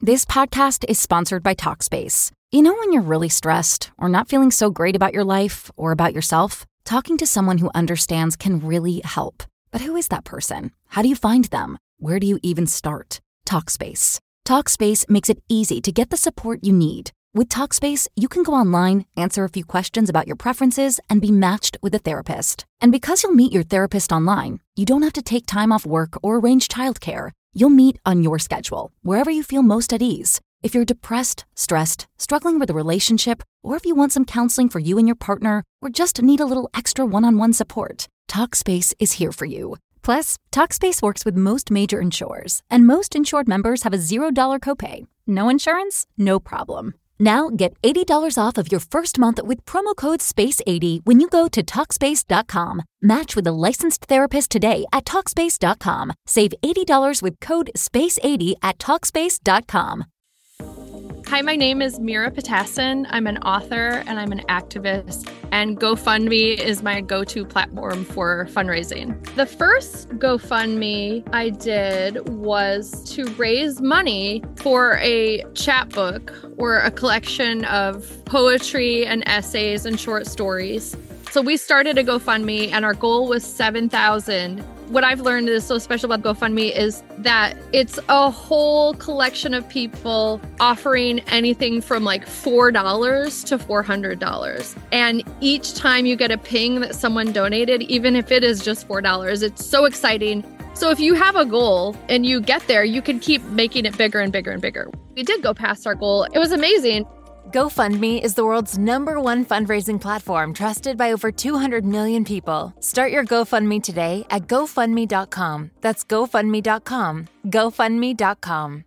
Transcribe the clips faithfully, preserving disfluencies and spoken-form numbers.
This podcast is sponsored by Talkspace. You know when you're really stressed or not feeling so great about your life or about yourself? Talking to someone who understands can really help. But who is that person? How do you find them? Where do you even start? Talkspace. Talkspace makes it easy to get the support you need. With Talkspace, you can go online, answer a few questions about your preferences, and be matched with a therapist. And because you'll meet your therapist online, you don't have to take time off work or arrange childcare. You'll meet on your schedule, wherever you feel most at ease. If you're depressed, stressed, struggling with a relationship, or if you want some counseling for you and your partner, or just need a little extra one-on-one support, Talkspace is here for you. Plus, Talkspace works with most major insurers, and most insured members have a zero dollars copay. No insurance? No problem. Now get eighty dollars off of your first month with promo code space eighty when you go to Talkspace dot com. Match with a licensed therapist today at Talkspace dot com. Save eighty dollars with code space eighty at Talkspace dot com. Hi, my name is Mira Patassin. I'm an author and I'm an activist, and GoFundMe is my go-to platform for fundraising. The first GoFundMe I did was to raise money for a chapbook or a collection of poetry and essays and short stories. So we started a GoFundMe and our goal was seven thousand. What I've learned is so special about GoFundMe is that it's a whole collection of people offering anything from like four dollars to four hundred dollars. And each time you get a ping that someone donated, even if it is just four dollars, it's so exciting. So if you have a goal and you get there, you can keep making it bigger and bigger and bigger. We did go past our goal. It was amazing. GoFundMe is the world's number one fundraising platform trusted by over two hundred million people. Start your GoFundMe today at GoFundMe dot com. That's GoFundMe dot com. GoFundMe dot com.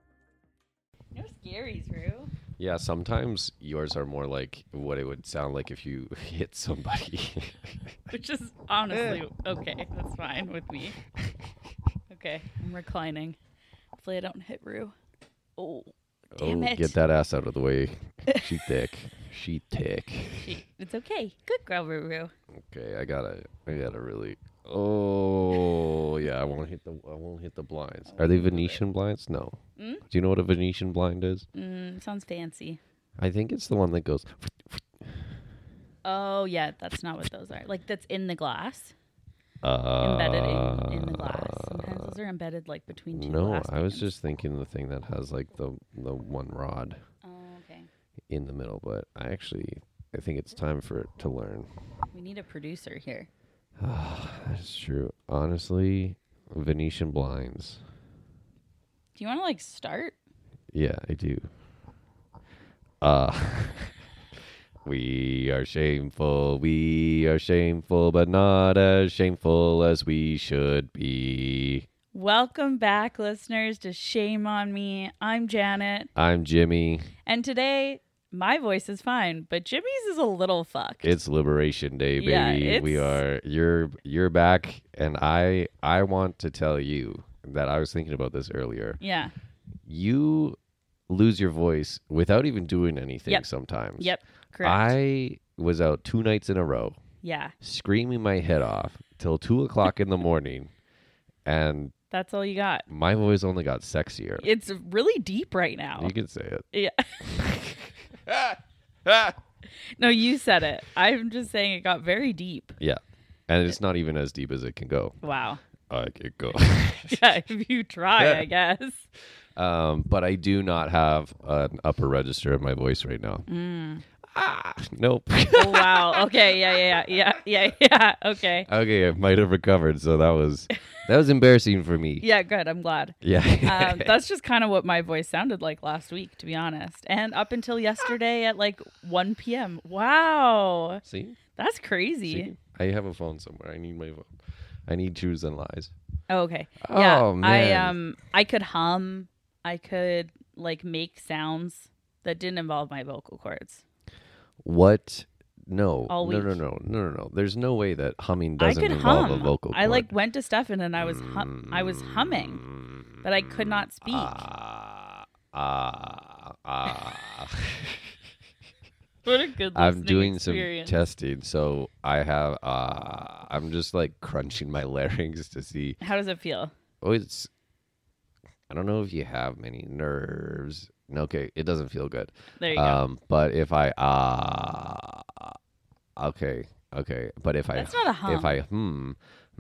No scaries, Rue. Yeah, sometimes yours are more like what it would sound like if you hit somebody. Which is honestly okay. That's fine with me. Okay, I'm reclining. Hopefully I don't hit Rue. Oh. Damn oh, it. Get that ass out of the way. She thick. She thick. She, it's okay. Good girl, Ruru. Okay, I gotta, I gotta really. Oh, yeah. I won't hit the, I won't hit the blinds. Are they Venetian blinds? No. Mm? Do you know what a Venetian blind is? Mm, sounds fancy. I think it's the one that goes. Oh yeah, that's not what those are. Like that's in the glass. Uh, embedded in, in the glass. Sometimes those are embedded like between two No, glass I was pans. just thinking the thing that has like the the one rod Oh, okay. in the middle, but I actually I think it's time for it to learn. We need a producer here. That's true. Honestly, Venetian blinds. Do you want to like start? Yeah, I do. Uh We are shameful, we are shameful, but not as shameful as we should be. Welcome back, listeners, to Shame on Me. I'm Janet. I'm Jimmy. And today, my voice is fine, but Jimmy's is a little fucked. It's Liberation Day, baby. Yeah, it's... We are you're you're back, and I I want to tell you that I was thinking about this earlier. Yeah. You lose your voice without even doing anything Yep. sometimes. Yep. Correct. I was out two nights in a row. Yeah. Screaming my head off till two o'clock in the morning, and That's all you got. my voice only got sexier. It's really deep right now. You can say it. Yeah. No, you said it. I'm just saying it got very deep. Yeah, and it's not even as deep as it can go. Wow. I could go. Yeah, if you try, I guess. Um, but I do not have an upper register of my voice right now. Mm. Ah, nope. Oh, wow. Okay. Yeah, yeah, yeah, yeah, yeah, yeah. Okay. Okay, I might have recovered. So that was that was embarrassing for me. Yeah, good. I'm glad. Yeah. um, that's just kind of what my voice sounded like last week, to be honest. And up until yesterday at like one p.m. Wow. See? That's crazy. See? I have a phone somewhere. I need my phone. I need Truths and Lies. Oh, okay. Oh, yeah. man. I um I could hum. I could like make sounds that didn't involve my vocal cords. What? No. All no, week. no, no, no, no, no. There's no way that humming I doesn't could involve hum. a vocal cord. I like went to Stefan and I was hum- I was humming, but I could not speak. Ah, ah, ah. What a good I'm listening doing experience. some testing, so I have. Uh, I'm just like crunching my larynx to see. How does it feel? Oh, it's. I don't know if you have many nerves. No, okay, it doesn't feel good. There you go. Um, but if I ah, okay, okay. But if That's I not a hum. if I hmm,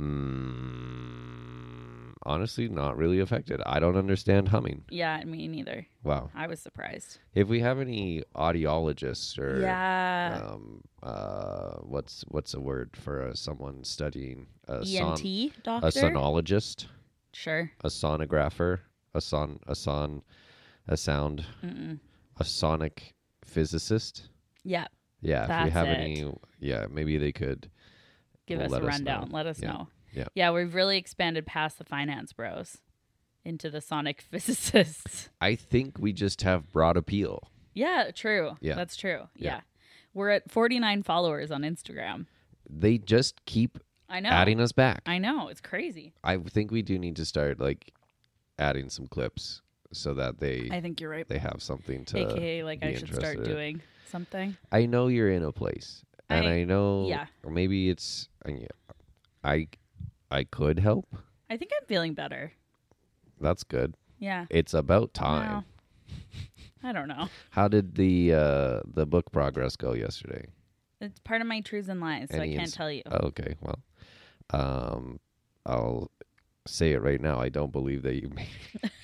hmm, honestly, not really affected. I don't understand humming. Yeah, me neither. Wow. I was surprised. If we have any audiologists or Yeah. um, uh, what's what's a word for uh, someone studying a E N T doctor? a sonologist, Sure. a sonographer, a son, a son, a sound, Mm-mm. a sonic physicist. Yeah. Yeah, if we That's have it. any, yeah, maybe they could Give us let a us rundown. know. Let us Yeah. know. Yeah. Yeah, we've really expanded past the finance bros into the sonic physicists. I think we just have broad appeal. Yeah, true. Yeah. That's true. Yeah. Yeah. We're at forty-nine followers on Instagram. They just keep I know. adding us back. I know. It's crazy. I think we do need to start like adding some clips so that they I think you're right. they have something to. A K A, like, be I should start interested in. doing something. I know you're in a place, and I- I, know. yeah. Or maybe it's. uh, yeah, I, I could help. I think I'm feeling better. That's good. Yeah. It's about time. Wow. I don't know. How did the uh, the book progress go yesterday? It's part of my truths and lies, so Any I can't ins- tell you. Oh, okay, well, um, I'll say it right now. I don't believe that you made.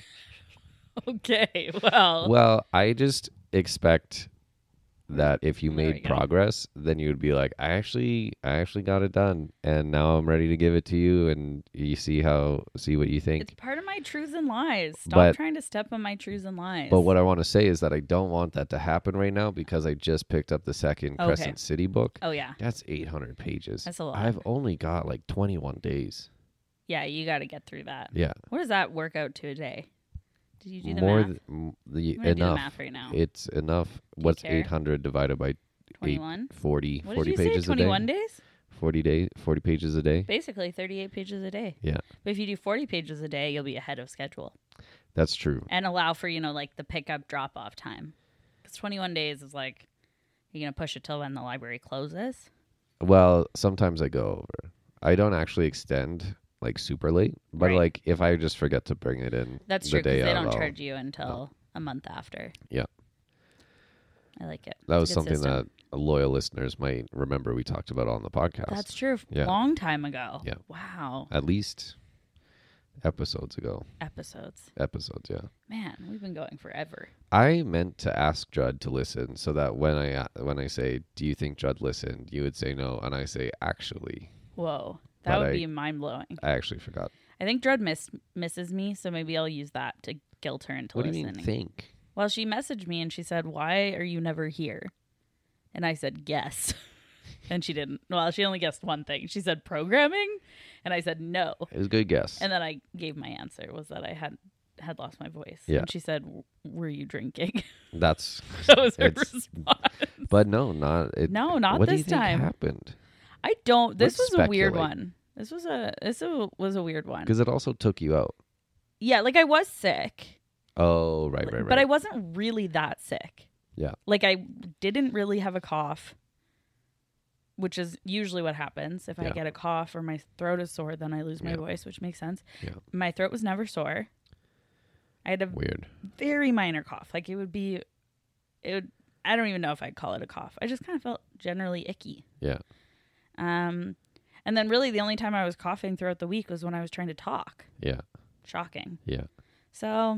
Okay. Well. Well, I just expect that if you There we made go. progress, then you would be like, I actually, I actually got it done, and now I'm ready to give it to you, and you see how, see what you think. It's part of my truths and lies. Stop But- trying to step on my truths and lies. But what I want to say is that I don't want that to happen right now because I just picked up the second Okay. Crescent City book. Oh yeah. That's eight hundred pages. That's a lot. I've only got like twenty-one days. Yeah, you got to get through that. Yeah. What does that work out to a day? Did you do the More math? th- m- the I'm gonna do the enough. math right now. It's enough. What's care? eight hundred divided by eight, twenty-one. forty, What forty did you say? pages a twenty-one day? days? forty days, forty pages a day? Basically, thirty-eight pages a day. Yeah. But if you do forty pages a day, you'll be ahead of schedule That's true. and allow for, you know, like the pickup drop off time. Because twenty-one days is like, you're going to push it till when the library closes. Well, sometimes I go over. I don't actually extend like super late, but Right. like if I just forget to bring it in That's the true day because they of, don't I'll- charge you until a month after. Yeah. I like it. That It's was a good something system. that loyal listeners might remember we talked about on the podcast. That's true. Yeah. Long time ago. Yeah. Wow. At least episodes ago. Episodes. Episodes, yeah. Man, we've been going forever. I meant to ask Judd to listen so that when I uh, when I say, "Do you think Judd listened?" you would say no, and I say, "Actually, Whoa. That But would I- be mind blowing. I actually forgot." I think Dread miss, misses me, so maybe I'll use that to guilt her into What do you listening. mean think? Well, she messaged me and she said, "Why are you never here?" And I said, "Guess." And she didn't. Well, she only guessed one thing. She said programming, and I said no. It was a good guess. And then I gave my answer was that I had had lost my voice. Yeah. And she said, "W- "Were you drinking?" That's That was her It's- response. but no, not it. No, not what do you this think time. happened? I don't. This Let's was a weird speculate. one. This was a this a, was a weird one. Because it also took you out. Yeah, like I was sick. Oh, right, right, right. But I wasn't really that sick. Yeah. Like I didn't really have a cough, which is usually what happens. If I Yeah. get a cough or my throat is sore, then I lose my Yeah. voice, which makes sense. Yeah. My throat was never sore. I had a Weird. very minor cough. Like it would be, it would, I don't even know if I'd call it a cough. I just kind of felt generally icky. Yeah. Um, and then really the only time I was coughing throughout the week was when I was trying to talk. Yeah. Shocking. Yeah. So,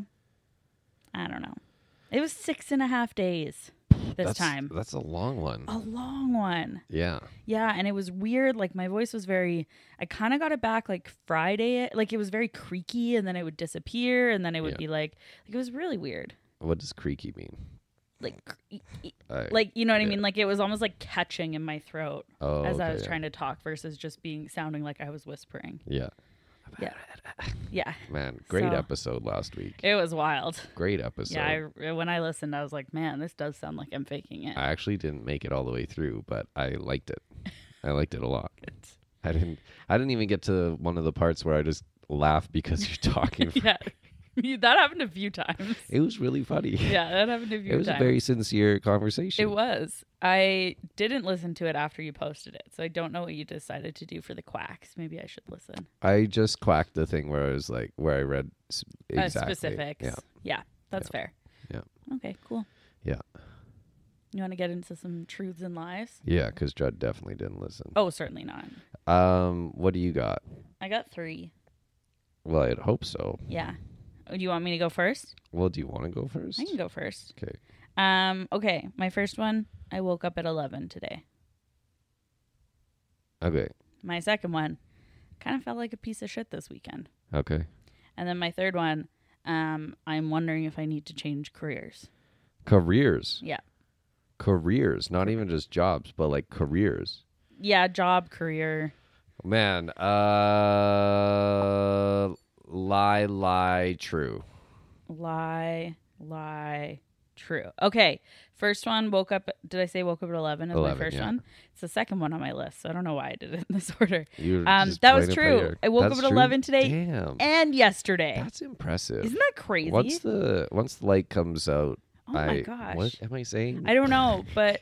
I don't know. It was six and a half days this that's, time. That's a long one. A long one. Yeah. Yeah, and it was weird. Like my voice was very, I kind of got it back like Friday. Like it was very creaky and then it would disappear and then it would Yeah. be like, like it was really weird. What does creaky mean? Like, cre- I- like you know what I yeah. mean? Like it was almost like catching in my throat oh, as I okay, was yeah. trying to talk versus just being sounding like I was whispering. Yeah. Yeah. Yeah. Man, great So- episode last week. It was wild. Great episode. Yeah, I, when I listened, I was like, man, this does sound like I'm faking it. I actually didn't make it all the way through, but I liked it. I liked it a lot. I didn't. I didn't even get to one of the parts where I just laugh because you're talking. For Yeah. That happened a few times. It was really funny. Yeah, that happened a few times. It was times. a very sincere conversation. It was. I didn't listen to it after you posted it, so I don't know what you decided to do for the quacks. Maybe I should listen. I just quacked the thing where I was like, where I read s- exactly. Uh, specifics. Yeah. Yeah, that's Yeah. fair. Yeah. Okay, cool. Yeah. You want to get into some truths and lies? Yeah, because Judd definitely didn't listen. Oh, certainly not. Um, what do you got? I got three. Well, I'd hope so. Yeah. Do you want me to go first? Well, do you want to go first? I can go first. Okay. Um. Okay, my first one, I woke up at eleven today. Okay. My second one, kind of felt like a piece of shit this weekend. Okay. And then my third one, um, I'm wondering if I need to change careers. Careers. Yeah. Careers. Not even just jobs, but like careers. Yeah, job, career. Man, uh, lie, lie, true. Lie, lie, true. Okay, first one, woke up, did I say woke up at eleven as eleven, my first yeah. one? It's the second one on my list, so I don't know why I did it in this order. You Um, just that was played it by true. ear. I woke That's up at true? eleven today Damn. and yesterday. That's impressive. Isn't that crazy? Once the once the light comes out, Oh my I, gosh. What am I saying? I don't know, but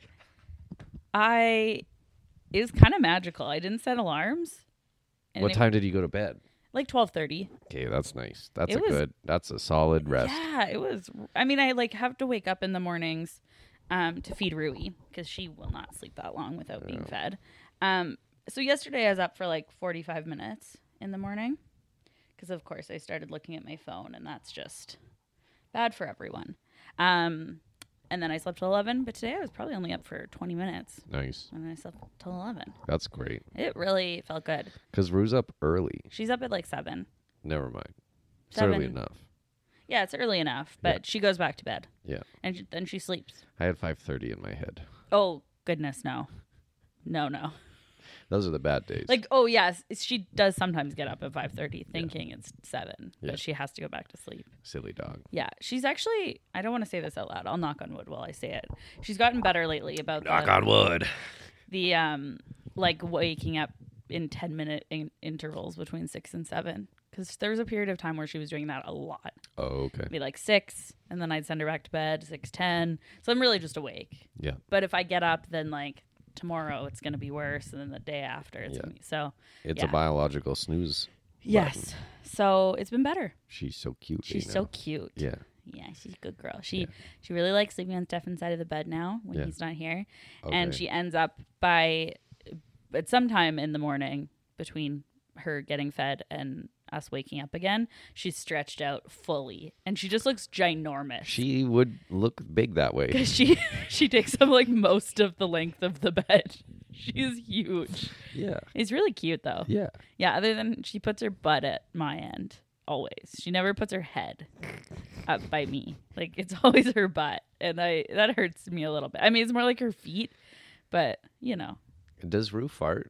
I, it was kind of magical. I didn't set alarms. and What it- time did you go to bed? Like twelve thirty. Okay, that's nice. That's It a was- good. That's a solid rest. Yeah, it was. I mean, I like have to wake up in the mornings um, to feed Rui because she will not sleep that long without being fed. Um, so yesterday I was up for like forty-five minutes in the morning because, of course, I started looking at my phone, and that's just bad for everyone. Um, and then I slept till eleven, but today I was probably only up for twenty minutes, Nice. and I slept till eleven. That's great. It really felt good. Because Rue's up early. She's up at like seven. Never mind. It's Seven. early enough. Yeah, it's early enough, but Yeah. she goes back to bed, Yeah. and sh- then she sleeps. I had five thirty in my head. Oh, goodness, no. No, no. Those are the bad days. Like, oh, yes, she does sometimes get up at five thirty thinking it's seven, Yeah. but she has to go back to sleep. Silly dog. Yeah, she's actually, I don't want to say this out loud. I'll knock on wood while I say it. She's gotten better lately about Knock the, on wood. the, um, like, waking up in ten-minute in- intervals between six and seven. Because there was a period of time where she was doing that a lot. Oh, okay. It'd be like six, and then I'd send her back to bed, six ten. So I'm really just awake. Yeah. But if I get up, then, like, tomorrow it's going to be worse, and then the day after it's Yeah. going to be. So, It's yeah. a biological snooze. Yes. So it's been better. She's so cute. She's you so know? cute. Yeah. Yeah, she's a good girl. She Yeah. she really likes sleeping on Stefan's side of the bed now when Yeah. he's not here. Okay. And she ends up by at some time in the morning between her getting fed and us waking up again, she's stretched out fully and she just looks ginormous. She would look big that way. Because she she takes up like most of the length of the bed. She's huge. Yeah. It's really cute though. Yeah. Yeah, other than she puts her butt at my end always. She never puts her head up by me. Like it's always her butt, and I that hurts me a little bit. I mean, it's more like her feet, but you know, Does Rue fart?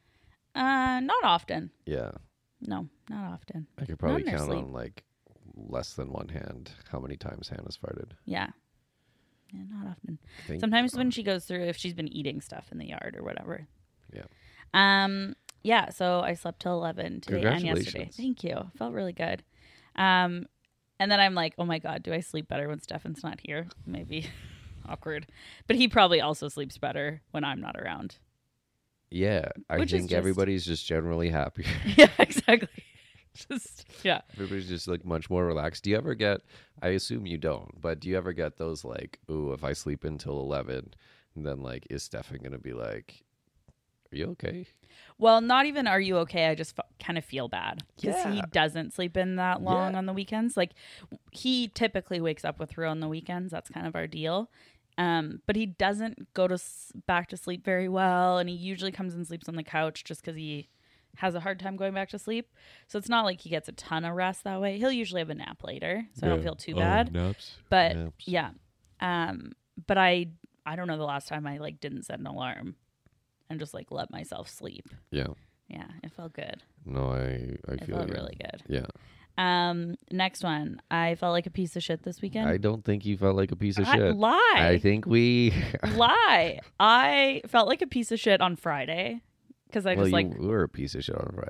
uh, not often. Yeah. No, not often. I could probably in her count sleep. on like less than one hand how many times Hannah's farted. Yeah, yeah, not often. Think- Sometimes when she goes through, if she's been eating stuff in the yard or whatever. Yeah. Um. Yeah. So I slept till eleven today and yesterday. Congratulations. Thank you. Felt really good. Um, and then I'm like, oh my god, do I sleep better when Stefan's not here? Maybe awkward, but he probably also sleeps better when I'm not around. Yeah. I Which is think just- everybody's just generally happier. Yeah. Exactly. Just yeah. Everybody's just like much more relaxed. Do you ever get, I assume you don't, but do you ever get those like, ooh, if I sleep until eleven, then like, is Stefan going to be like, are you okay? Well, not even are you okay? I just f- kind of feel bad because he Yeah. doesn't sleep in that long Yeah. on the weekends. Like he typically wakes up with Rue on the weekends. That's kind of our deal. Um, but he doesn't go to s- back to sleep very well, and he usually comes and sleeps on the couch just because he has a hard time going back to sleep. So it's not like he gets a ton of rest that way. He'll usually have a nap later, so I don't feel too bad. Naps. But Naps. yeah, um, but I I don't know the last time I like didn't set an alarm and just like let myself sleep. Yeah. Yeah, it felt good. No, I, I It feel felt you. really good. Yeah. Um, next one. I felt like a piece of shit this weekend. I don't think you felt like a piece of I- shit. lie. I think we. lie. I felt like a piece of shit on Friday because I well, just like you were a piece of shit on Friday.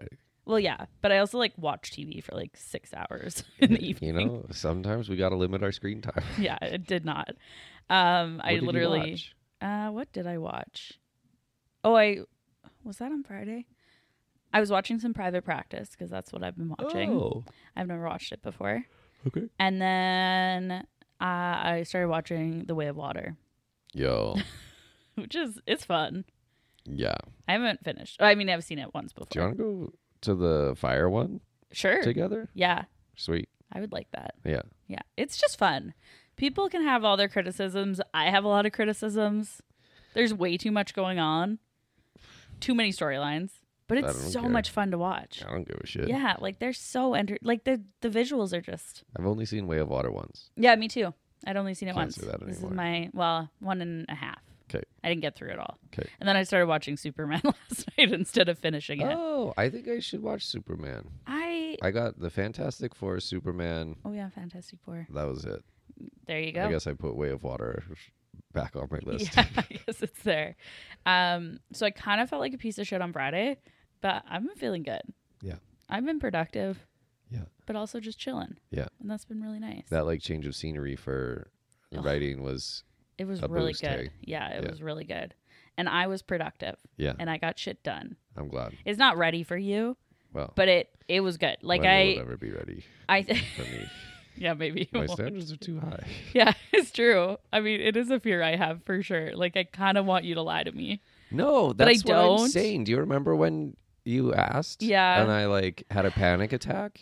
Well, yeah, but I also like watch T V for like six hours in the evening. You know, sometimes we got to limit our screen time. Yeah, it did not. Um, I What did you literally. watch? Uh, what did I watch? Oh, I was that on Friday. I was watching some Private Practice because that's what I've been watching. Oh, I've never watched it before. okay. And then uh, I started watching The Way of Water, Yo, which is it's fun. yeah. I haven't finished. I mean, I've seen it once before. Do you want to go to the fire one Sure. together? Yeah, Sweet. I would like that. Yeah. Yeah, it's just fun. People can have all their criticisms. I have a lot of criticisms. There's way too much going on. Too many storylines. But I it's don't so care. much fun to watch. I don't give a shit. Yeah, like they're so enter like the the visuals are just I've only seen Way of Water once. Yeah, me too. I'd only seen it Can't once. say that This is anymore. my well, one and a half. Okay. I didn't get through it all. Okay. And then I started watching Superman last night instead of finishing it. Oh, I think I should watch Superman. I I got the Fantastic Four, Superman. Oh yeah, Fantastic Four. That was it. There you go. I guess I put Way of Water back on my list. Yeah, I guess it's there. Um, so I kind of felt like a piece of shit on Friday, but I've been feeling good. Yeah. I've been productive, Yeah. but also just chilling. Yeah. And that's been really nice. That like change of scenery for the Ugh. writing was It was a really boost, good. hey? Yeah, it Yeah. was really good. And I was productive yeah. and I got shit done. I'm glad. It's not ready for you, Well, but it it was good. Like when will it I ever be ready I th- for me? yeah, maybe it My won't. standards are too high. Yeah, it's true. I mean, it is a fear I have for sure. Like I kind of want you to lie to me. No, But I that's what I'm don't. saying. Do you remember when you asked? Yeah. And I like had a panic attack.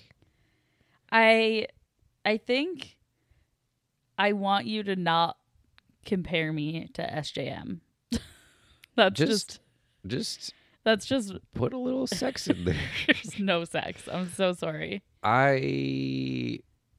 I I think I want you to not compare me to S J M. That's just, Just, just that's just put a little sex in there. there's no sex. I'm so sorry. I,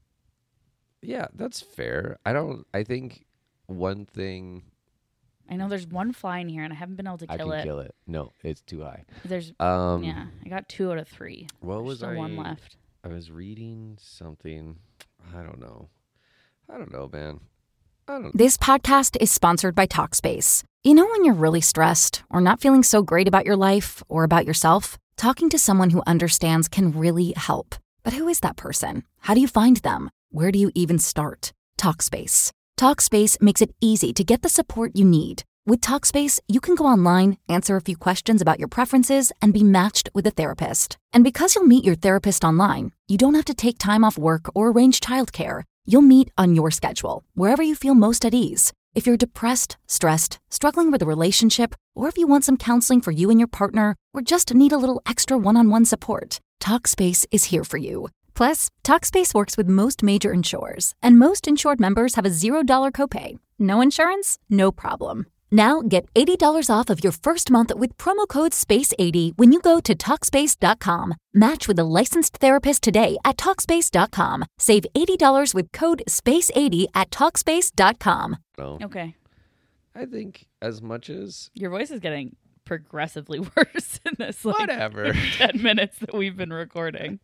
yeah, that's fair. I don't. I think one thing I know there's one fly in here and I haven't been able to I kill can it. kill it. No, it's too high. There's Um, yeah, I got two out of three. What There's was still I? one left. I was reading something. I don't know. I don't know, man. I don't. This podcast is sponsored by Talkspace. You know when you're really stressed or not feeling so great about your life or about yourself? Talking to someone who understands can really help. But who is that person? How do you find them? Where do you even start? Talkspace. Talkspace makes it easy to get the support you need. With Talkspace, you can go online, answer a few questions about your preferences, and be matched with a therapist. And because you'll meet your therapist online, you don't have to take time off work or arrange childcare. You'll meet on your schedule, wherever you feel most at ease. If you're depressed, stressed, struggling with a relationship, or if you want some counseling for you and your partner, or just need a little extra one-on-one support, Talkspace is here for you. Plus, Talkspace works with most major insurers, and most insured members have a zero dollar copay. No insurance? No problem. Now get eighty dollars off of your first month with promo code space eighty when you go to Talkspace dot com. Match with a licensed therapist today at Talkspace dot com. Save eighty dollars with code space eighty at Talkspace dot com. know. Okay. I think as much as Your voice is getting progressively worse in this like Whatever. ten minutes that we've been recording.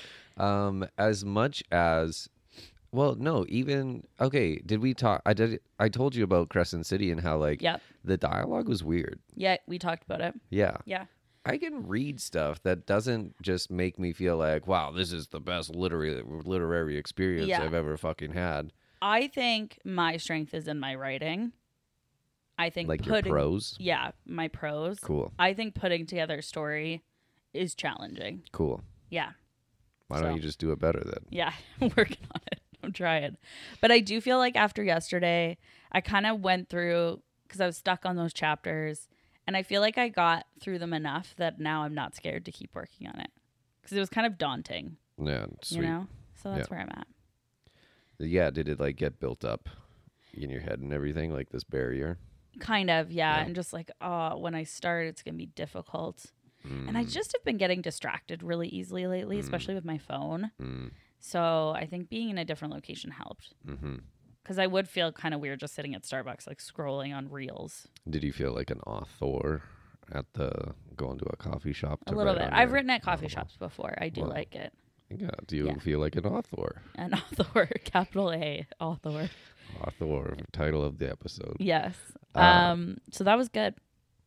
um as much as well, no, even okay, did we talk I did I told you about Crescent City and how like Yep. the dialogue was weird. Yeah, we talked about it. Yeah. Yeah. I can read stuff that doesn't just make me feel like, wow, this is the best literary literary experience Yeah. I've ever fucking had. I think my strength is in my writing. I think Like putting, your prose. Yeah, my prose. Cool. I think putting together a story is challenging. Cool. Yeah. Why So. don't you just do it better then? Yeah, I'm working on it. I'm trying. But I do feel like after yesterday, I kind of went through, because I was stuck on those chapters, and I feel like I got through them enough that now I'm not scared to keep working on it. Because it was kind of daunting, Yeah, sweet. you know? So that's Yeah. where I'm at. Yeah, did it like get built up in your head and everything, like this barrier? Kind of, yeah. Yeah. And just like, oh, when I start, it's going to be difficult. Mm, And I just have been getting distracted really easily lately, Mm. especially with my phone. mm, So I think being in a different location helped. mm-hmm. Because I would feel kind of weird just sitting at Starbucks, like scrolling on Reels. Did you feel like an author at the going to a coffee shop? A to little write bit. on I've your written at coffee novel? shops before. I do Well, like it. Yeah. Do you Yeah. feel like an author? An author, capital A, author. Author, title of the episode. Yes. Uh, Um. So that was good.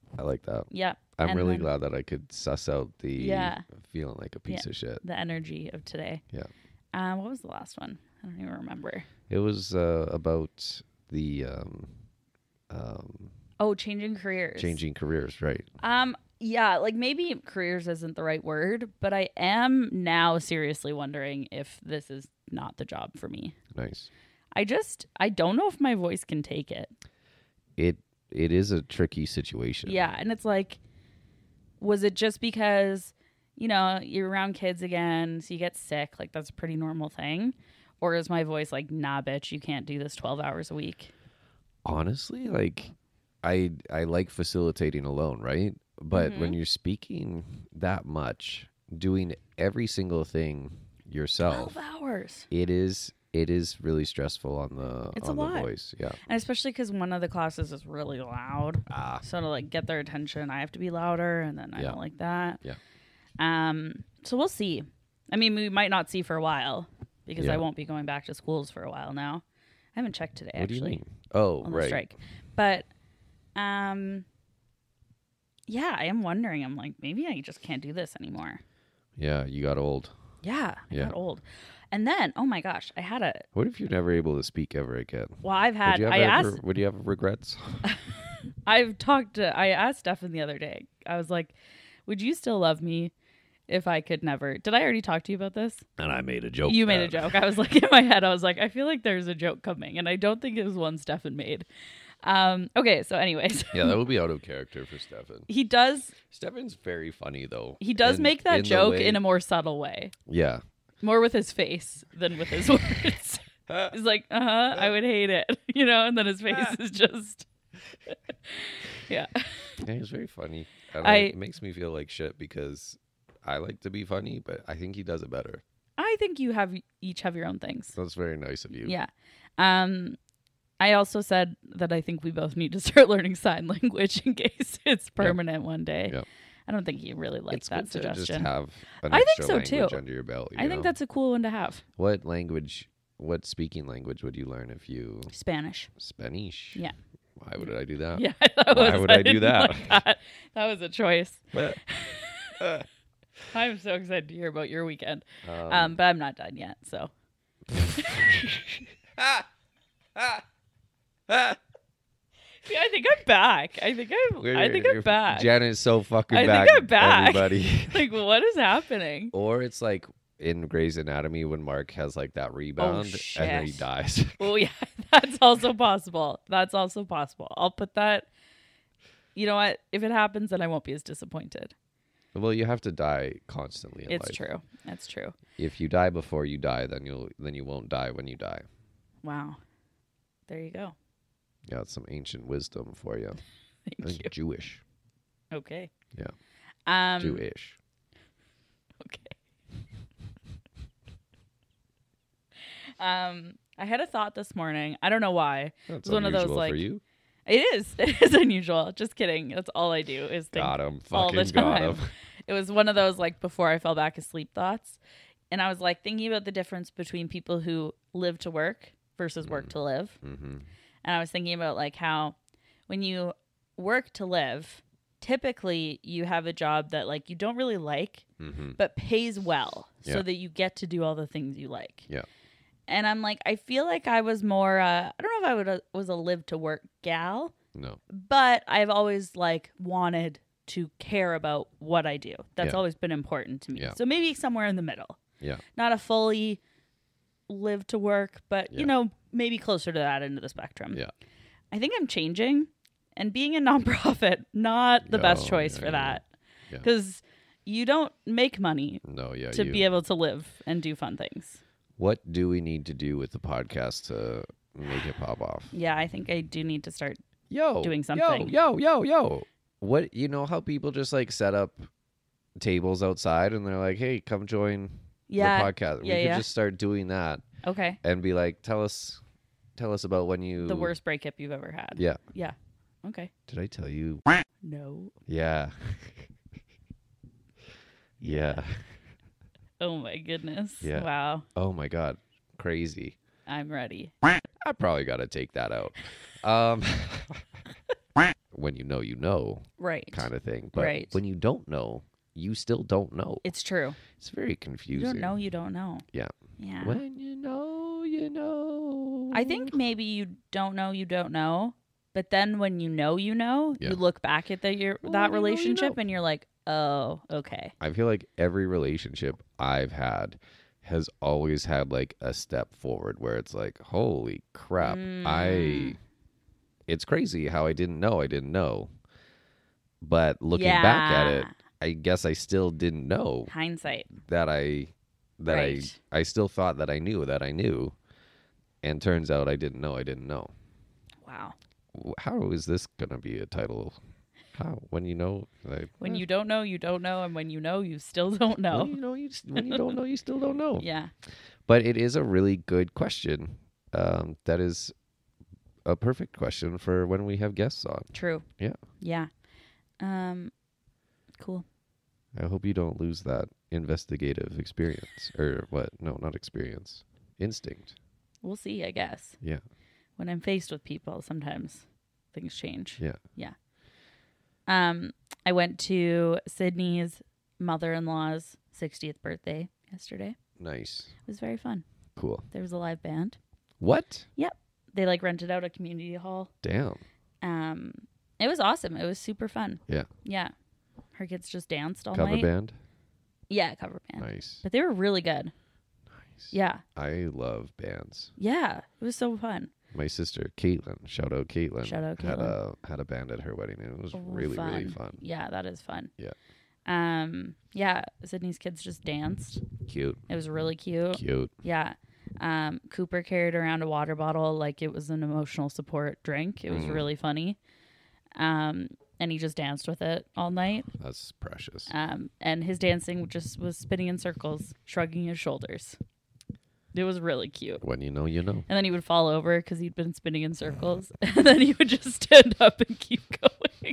I like that. Yeah. I'm And really then- glad that I could suss out the Yeah. feeling like a piece Yeah. of shit. The energy of today. Yeah. Um, what was the last one? I don't even remember. It was uh, about the um, um, Oh, changing careers. changing careers, right? Um, yeah, like maybe careers isn't the right word, but I am now seriously wondering if this is not the job for me. Nice. I just I don't know if my voice can take it. It it is a tricky situation. Yeah, and it's like, was it just because, you know, you're around kids again, so you get sick, like that's a pretty normal thing? Or is my voice like, nah, bitch, you can't do this twelve hours a week? Honestly, like I I like facilitating alone, right? But Mm-hmm. when you're speaking that much, doing every single thing yourself, twelve hours. it is it is really stressful on the It's on a the lot. voice. Yeah. And especially because one of the classes is really loud. Ah. So to like get their attention, I have to be louder, and then I Yeah. don't like that. Yeah. Um. So we'll see. I mean, we might not see for a while because Yeah. I won't be going back to schools for a while now. I haven't checked today What do you actually mean? Oh, on the right. strike, but um, yeah, I am wondering. I'm like, maybe I just can't do this anymore. Yeah, you got old. Yeah, I Yeah. got old. And then, oh my gosh, I had a. What if you're never able to speak ever again? Well, I've Would had. you I ever, asked. would you have regrets? I've talked to, I asked Stefan the other day. I was like, would you still love me if I could never? Did I already talk to you about this? And I made a joke. You made a that- joke. I was like, in my head, I was like, I feel like there's a joke coming. And I don't think it was one Stefan made. Um, okay, so anyways. Yeah, that would be out of character for Stefan. he does, Stefan's very funny though. he does in- make that in the joke way- in a more subtle way. Yeah. More with his face than with his words. He's like, uh huh, I would hate it. You know, and then his face is just, yeah. Yeah, he's very funny. And I- it makes me feel like shit because I like to be funny, but I think he does it better. I think you have each have your own things. That's very nice of you. Yeah. Um, I also said that I think we both need to start learning sign language in case it's permanent one day. Yep. I don't think you really liked It's that good to just suggestion. have an I think extra so, language too. under your belt. You I think know? that's a cool one to have. What language, what speaking language would you learn if you Spanish. Spanish? Yeah. Why would I do that? Yeah. That Why was, would I do didn't that? like that? That was a choice. But, I'm so excited to hear about your weekend. um, Um, but I'm not done yet. So yeah, I think I'm back. I think I'm. I think I'm back. Janet's so fucking I back. think I'm back. Everybody. Like, what is happening? Or it's like in Grey's Anatomy when Mark has like that rebound and then he shit. dies. Oh yeah, that's also possible. That's also possible. I'll put that. You know what? If it happens, then I won't be as disappointed. Well, you have to die constantly in It's life. true. That's true. If you die before you die, then you'll then you won't die when you die. Wow. There you go. Yeah, it's some ancient wisdom for you. I Thank think you. Jewish. Okay. Yeah, Um. Jewish. Okay. um. I had a thought this morning. I don't know why. That's It's one of those, unusual like- for you. It is. It is unusual. Just kidding. That's all I do is think Got him. all the Fucking got time. him. It was one of those like before I fell back asleep thoughts. And I was like thinking about the difference between people who live to work versus work to live. Mm-hmm. And I was thinking about like how when you work to live, typically you have a job that like you don't really like, Mm-hmm. but pays well so Yeah. that you get to do all the things you like. Yeah. And I'm like, I feel like I was more, uh, I don't know if I would uh, was a live to work gal, No. but I've always like wanted to care about what I do. That's Yeah. always been important to me. Yeah. So maybe somewhere in the middle, Yeah. not a fully live to work, but Yeah. you know, maybe closer to that end of the spectrum. Yeah. I think I'm changing, and being a nonprofit, not the best Oh, choice yeah, for yeah, that, yeah. because you don't make money No. Yeah. to you. be able to live and do fun things. What do we need to do with the podcast to make it pop off? Yeah, I think I do need to start. Yo, Doing something. Yo, yo, yo, yo. What, you know how people just like set up tables outside and they're like, "Hey, come join Yeah. the podcast." We yeah, could yeah. just start doing that Okay. and be like, "Tell us, tell us about when you The worst breakup you've ever had. Yeah. Yeah. Okay. Did I tell you? No. Yeah. yeah. Oh my goodness. Yeah. Wow. Oh my god, crazy. I'm ready. I probably got to take that out. Um, when you know, you know, Right. kind of thing. But Right. when you don't know, you still don't know. It's true. It's very You confusing. don't know, you don't know. Yeah. Yeah. When you know, you know. I think maybe you don't know, you don't know. But then when you know, you know, Yeah. you look back at the, your, Well, that when you know, you relationship know. and you're like, oh, okay. I feel like every relationship I've had has always had like a step forward where it's like, holy crap, Mm. I. It's crazy how I didn't know I didn't know. But looking back at it, Yeah. I guess I still didn't know Hindsight. that I that Right. I I still thought that I knew that I knew, and turns out I didn't know I didn't know. Wow. W- How is this gonna be a title? How when you know like, When eh, you don't know, you don't know. And when you know, you still don't know. when you know you s- when you don't know you still don't know. Yeah. But it is a really good question. Um, that is a perfect question for when we have guests on. True. Yeah. Yeah. Um, cool. I hope you don't lose that investigative experience or what? No, not experience. Instinct. We'll see, I guess. Yeah. When I'm faced with people, sometimes things change. Yeah. Yeah. Um, I went to Sydney's mother-in-law's sixtieth birthday yesterday. Nice. It was very fun. Cool. There was a live band. What? They like rented out a community hall. Damn. Um, it was awesome. It was super fun. Yeah. Yeah. Her kids just danced all Cover night. band. Yeah, cover band. Nice. But they were really good. Nice. Yeah. I love bands. Yeah. It was so fun. My sister Caitlin, shout out Caitlin, Shout out had Caitlin. a had a band at her wedding, and it was Oh, really really fun. Yeah, that is fun. Yeah. Um, yeah, Sydney's kids just danced. Cute, It was really cute. cute. Yeah. Um, Cooper carried around a water bottle like it was an emotional support drink. It was Mm. really funny. Um, and he just danced with it all night. That's precious. Um, and his dancing just was spinning in circles, shrugging his shoulders. It was really cute. When you know, you know. And then he would fall over because he'd been spinning in circles. And then he would just stand up and keep going.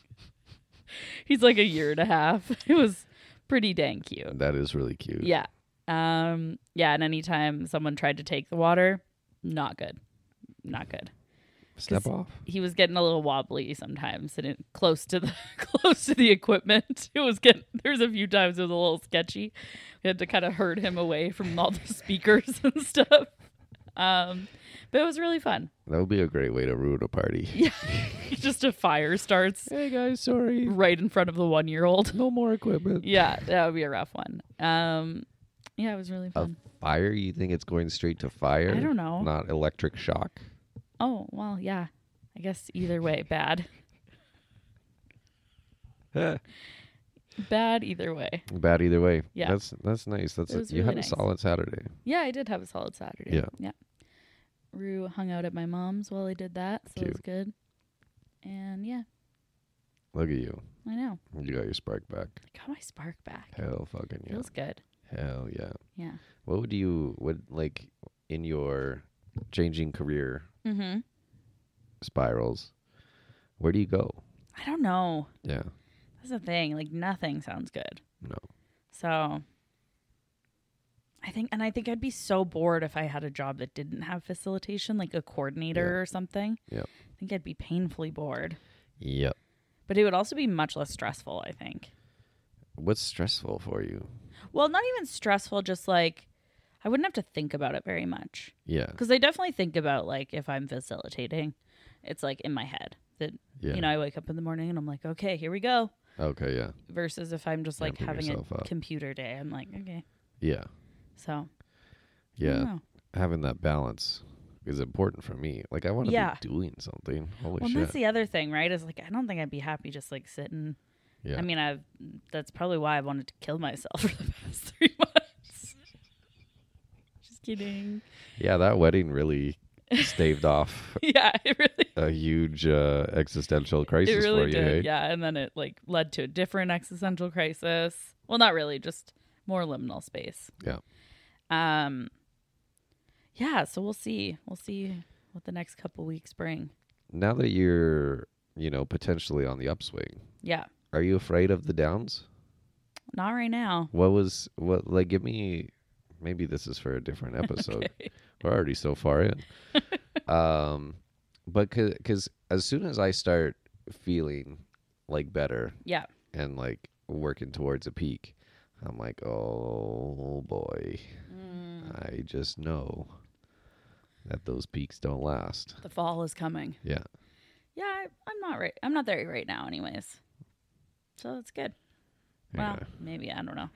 He's like a year and a half. It was pretty dang cute. That is really cute. Yeah. Um, yeah. And anytime someone tried to take the water, not good. Not good. Step 'Cause off. He was getting a little wobbly sometimes, and it close to the close to the equipment. It was getting there's a few times it was a little sketchy. We had to kind of herd him away from all the speakers and stuff. Um, but it was really fun. That would be a great way to ruin a party. Yeah, just a fire starts Hey guys, sorry. right in front of the one year old. No more equipment. Yeah, that would be a rough one. Um, yeah, it was really A fun. fire? You think it's going straight to fire? I don't know. Not electric shock. Oh well, yeah. I guess either way, bad. Bad either way. Bad either way. Yeah. That's that's nice. That's It a, was you really had nice. a solid Saturday. Yeah, I did have a solid Saturday. Yeah. Yeah. Rue hung out at my mom's while I did that, so it was good. And yeah, Look at you. I know. You got your spark back. Got my spark back. Hell fucking yeah. Feels good. Hell yeah. Yeah. What would you would like in your changing career Mm-hmm. spirals? Where do you go? I don't know. Yeah. That's the thing. Like nothing sounds good. No. So I think, and I think I'd be so bored if I had a job that didn't have facilitation, like a coordinator Yeah. or something. Yep. I think I'd be painfully bored. Yep. But it would also be much less stressful, I think. What's stressful for you? Well, not even stressful, just like I wouldn't have to think about it very much. Yeah. Because I definitely think about, like, if I'm facilitating, it's like in my head that, Yeah. you know, I wake up in the morning and I'm like, okay, here we go. Okay, yeah. Versus if I'm just like Ramping having a yourself up. computer day, I'm like, okay. Yeah. So, I don't Yeah. know. Having that balance is important for me. Like I want to Yeah. be doing something. Holy Well, and shit. that's the other thing, right? Is like, I don't think I'd be happy just like sitting. yeah. I mean, I've, that's probably why I wanted to kill myself for the past three months. Just kidding. yeah, that wedding really staved off Yeah, it really a huge uh, existential crisis It really for you, did, hey? yeah. And then it like led to a different existential crisis. Well, not really, just more liminal space. Yeah. Um. Yeah, so we'll see. We'll see what the next couple weeks bring. Now that you're, you know, potentially on the upswing, Yeah, are you afraid of the downs? not right now. What was what like give me maybe this is for a different episode. Okay. We're already so far in. um but cuz as soon as I start feeling like better Yeah. and like working towards a peak, I'm like, oh boy, Mm. I just know that those peaks don't last. The fall is coming. Yeah. Yeah, I, I'm not right. I'm not there right now, anyways. So that's good. Well, Yeah. maybe I don't know.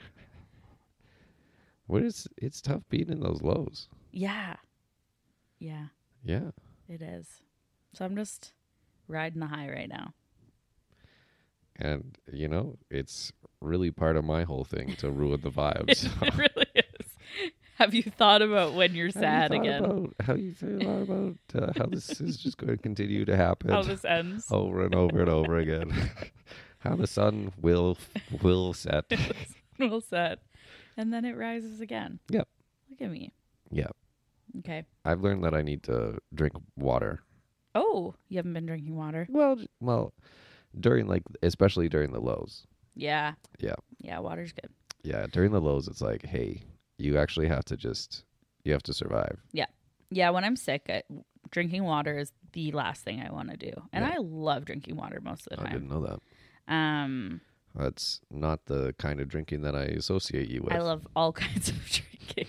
What is? It's tough being in those lows. Yeah. Yeah, Yeah. it is. So I'm just riding the high right now. And you know, it's really part of my whole thing to ruin the vibes. It really is. Have you thought about when you're sad Have you thought again? About, have you thought about uh, how this is just going to continue to happen How this ends? over and over and over again? How the sun will will set. Well said. And then it rises again. Yep. Look at me. Yeah. Okay. I've learned that I need to drink water. Oh, you haven't been drinking water? Well, j- well, during like, especially during the lows. Yeah. Yeah. Yeah, water's good. Yeah. During the lows, it's like, hey, you actually have to just, you have to survive. Yeah, when I'm sick, I, drinking water is the last thing I want to do. And Yeah. I love drinking water most of the I time. didn't know that. Um, That's not the kind of drinking that I associate you with. I love all kinds of drinking.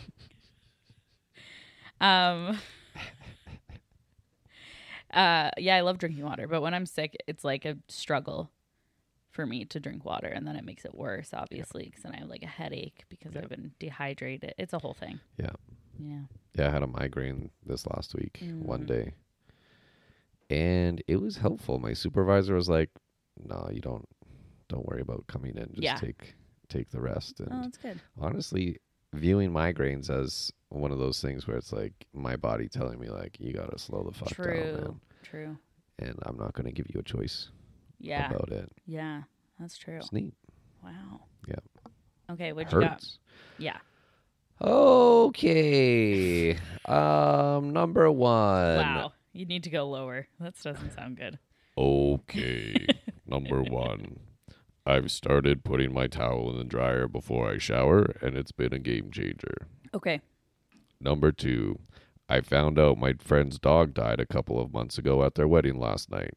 um, uh, yeah, I love drinking water, but when I'm sick, it's like a struggle for me to drink water, and then it makes it worse, obviously, because then I have like a headache because Yeah. I've been dehydrated. It's a whole thing. Yeah. Yeah. Yeah, I had a migraine this last week, one Mm. day. And it was helpful. My supervisor was like, no, you don't don't worry about coming in. Just Yeah. take take the rest. And Oh, that's good. honestly, viewing migraines as one of those things where it's like my body telling me like, you gotta slow the fuck True. down, man. True. And I'm not gonna give you a choice Yeah. about it. Yeah. That's true. It's neat. Wow. Yeah. Okay, what'd you got? Hurts. Yeah. Okay. um, number one. Wow. You need to go lower. That doesn't sound good. Okay. Number one. I've started putting my towel in the dryer before I shower, and it's been a game changer. Okay. Number two. I found out my friend's dog died a couple of months ago at their wedding last night.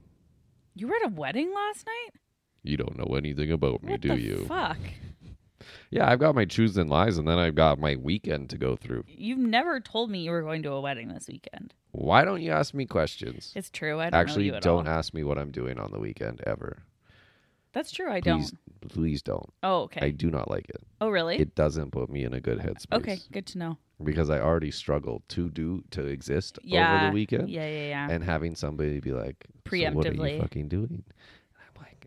You were at a wedding last night? You don't know anything about me, What do the you? fuck? Yeah, I've got my truths and lies, and then I've got my weekend to go through. You've never told me you were going to a wedding this weekend. Why don't you ask me questions? It's true. I don't Actually, know you at don't all. ask me what I'm doing on the weekend ever. That's true. I Please, don't. please don't. Oh, okay. I do not like it. oh, really? It doesn't put me in a good headspace. Okay. Good to know. Because I already struggle to do to exist Yeah. over the weekend, Yeah, yeah, yeah. and having somebody be like, "So what are Preemptively. you fucking doing?" I'm like,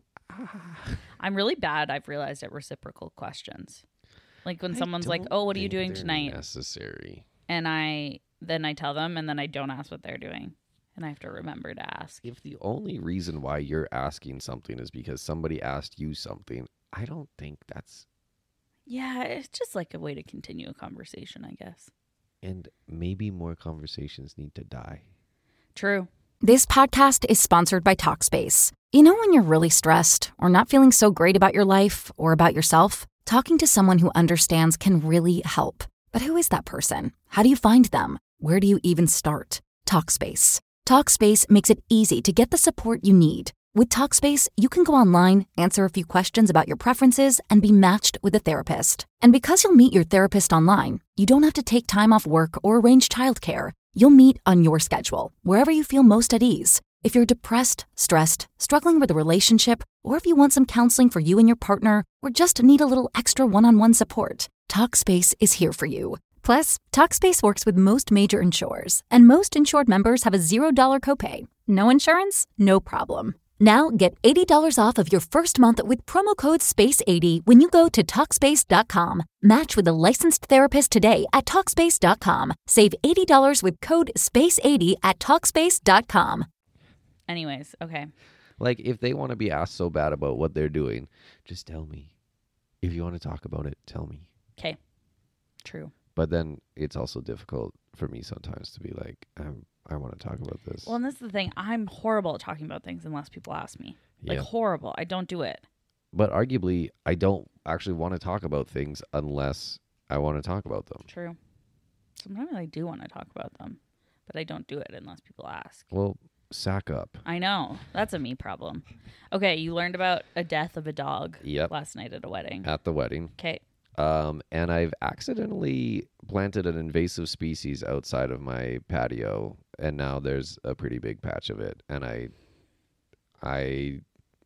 ah. I'm really bad, I've realized, at reciprocal questions. Like when I someone's like, don't oh, what are you think doing they're tonight? Necessary. And I then I tell them, and then I don't ask what they're doing. And I have to remember to ask. If the only reason why you're asking something is because somebody asked you something, I don't think that's. Yeah, it's just like a way to continue a conversation, I guess. And maybe more conversations need to die. True. This podcast is sponsored by Talkspace. You know when you're really stressed or not feeling so great about your life or about yourself? Talking to someone who understands can really help. But who is that person? How do you find them? Where do you even start? Talkspace. Talkspace makes it easy to get the support you need. With Talkspace, you can go online, answer a few questions about your preferences, and be matched with a therapist. And because you'll meet your therapist online, you don't have to take time off work or arrange childcare. You'll meet on your schedule, wherever you feel most at ease. If you're depressed, stressed, struggling with a relationship, or if you want some counseling for you and your partner, or just need a little extra one-on-one support, Talkspace is here for you. Plus, Talkspace works with most major insurers, and most insured members have a zero dollar copay. No insurance? No problem. Now get eighty dollars off of your first month with promo code space eighty when you go to Talkspace dot com. Match with a licensed therapist today at Talkspace dot com. Save eighty dollars with code space eighty at Talkspace dot com. Anyways, okay. Like, if they want to be asked so bad about what they're doing, just tell me. If you want to talk about it, tell me. Okay. True. But then it's also difficult for me sometimes to be like, I'm, I want to talk about this. Well, and this is the thing. I'm horrible at talking about things unless people ask me. Like, Yeah. horrible. I don't do it. But arguably, I don't actually want to talk about things unless I want to talk about them. True. Sometimes I do want to talk about them, but I don't do it unless people ask. Well, sack up. I know. That's a me problem. Okay, you learned about a death of a dog Yep. last night at a wedding. At the wedding. Okay. Um, and I've accidentally planted an invasive species outside of my patio, and now there's a pretty big patch of it. And I, I,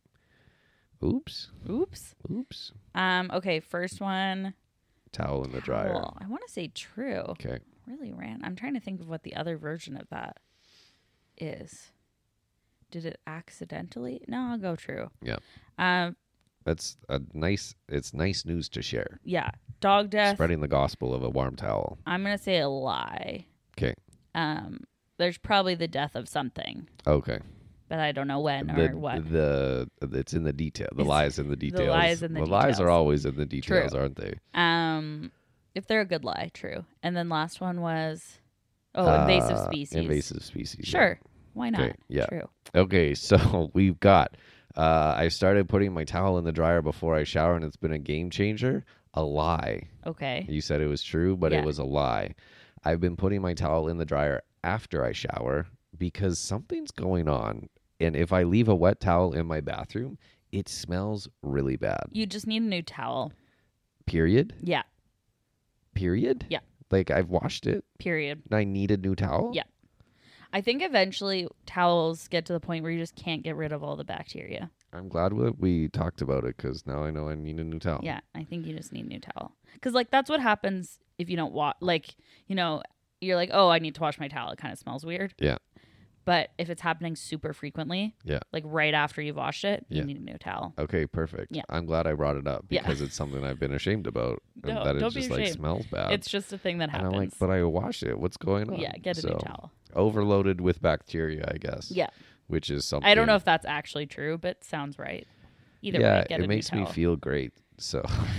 oops, Oops. oops, Um. Okay, first one. towel in the dryer. Towel. I want to say true. Okay. Really ran. I'm trying to think of what the other version of that is. Did it accidentally? No, I'll go true. Yeah. Um. That's a nice, it's nice news to share. Yeah. Dog death. Spreading the gospel of a warm towel. I'm gonna say a lie. Okay. Um. There's probably the death of something, Okay. but I don't know when the, or what. The, it's in the detail. The It's- lies in the the details. lies in the lies are details. always in the details, True. aren't they? Um. If they're a good lie, true. And then last one was, oh, invasive Uh, species. Invasive species. yeah. Sure. Why not? Okay, yeah. True. Okay, so we've got. Uh, I started putting my towel in the dryer before I shower, and it's been a game changer. A lie. Okay. You said it was true, but Yeah. it was a lie. I've been putting my towel in the dryer after I shower because something's going on. And if I leave a wet towel in my bathroom, it smells really bad. You just need a new towel. Period. Yeah. Period. Yeah. Like I've washed it. Period. And I need a new towel. Yeah. I think eventually towels get to the point where you just can't get rid of all the bacteria. I'm glad we, we talked about it because now I know I need a new towel. Yeah, I think you just need a new towel. Because, like, that's what happens if you don't wash. Like, you know, you're like, oh, I need to wash my towel. It kind of smells weird. Yeah. But if it's happening super frequently, Yeah. like right after you've washed it, you Yeah. need a new towel. Okay, perfect. Yeah. I'm glad I brought it up Yeah. because it's something I've been ashamed about. and No, that it don't be just like ashamed. smells bad. It's just a thing that and happens. I'm like, but I washed it. What's going on? yeah, get a so, new towel. Overloaded with bacteria, I guess. Yeah. Which is something. I don't know if that's actually true, but sounds right. Either yeah, way, get it a makes new me towel. feel great. So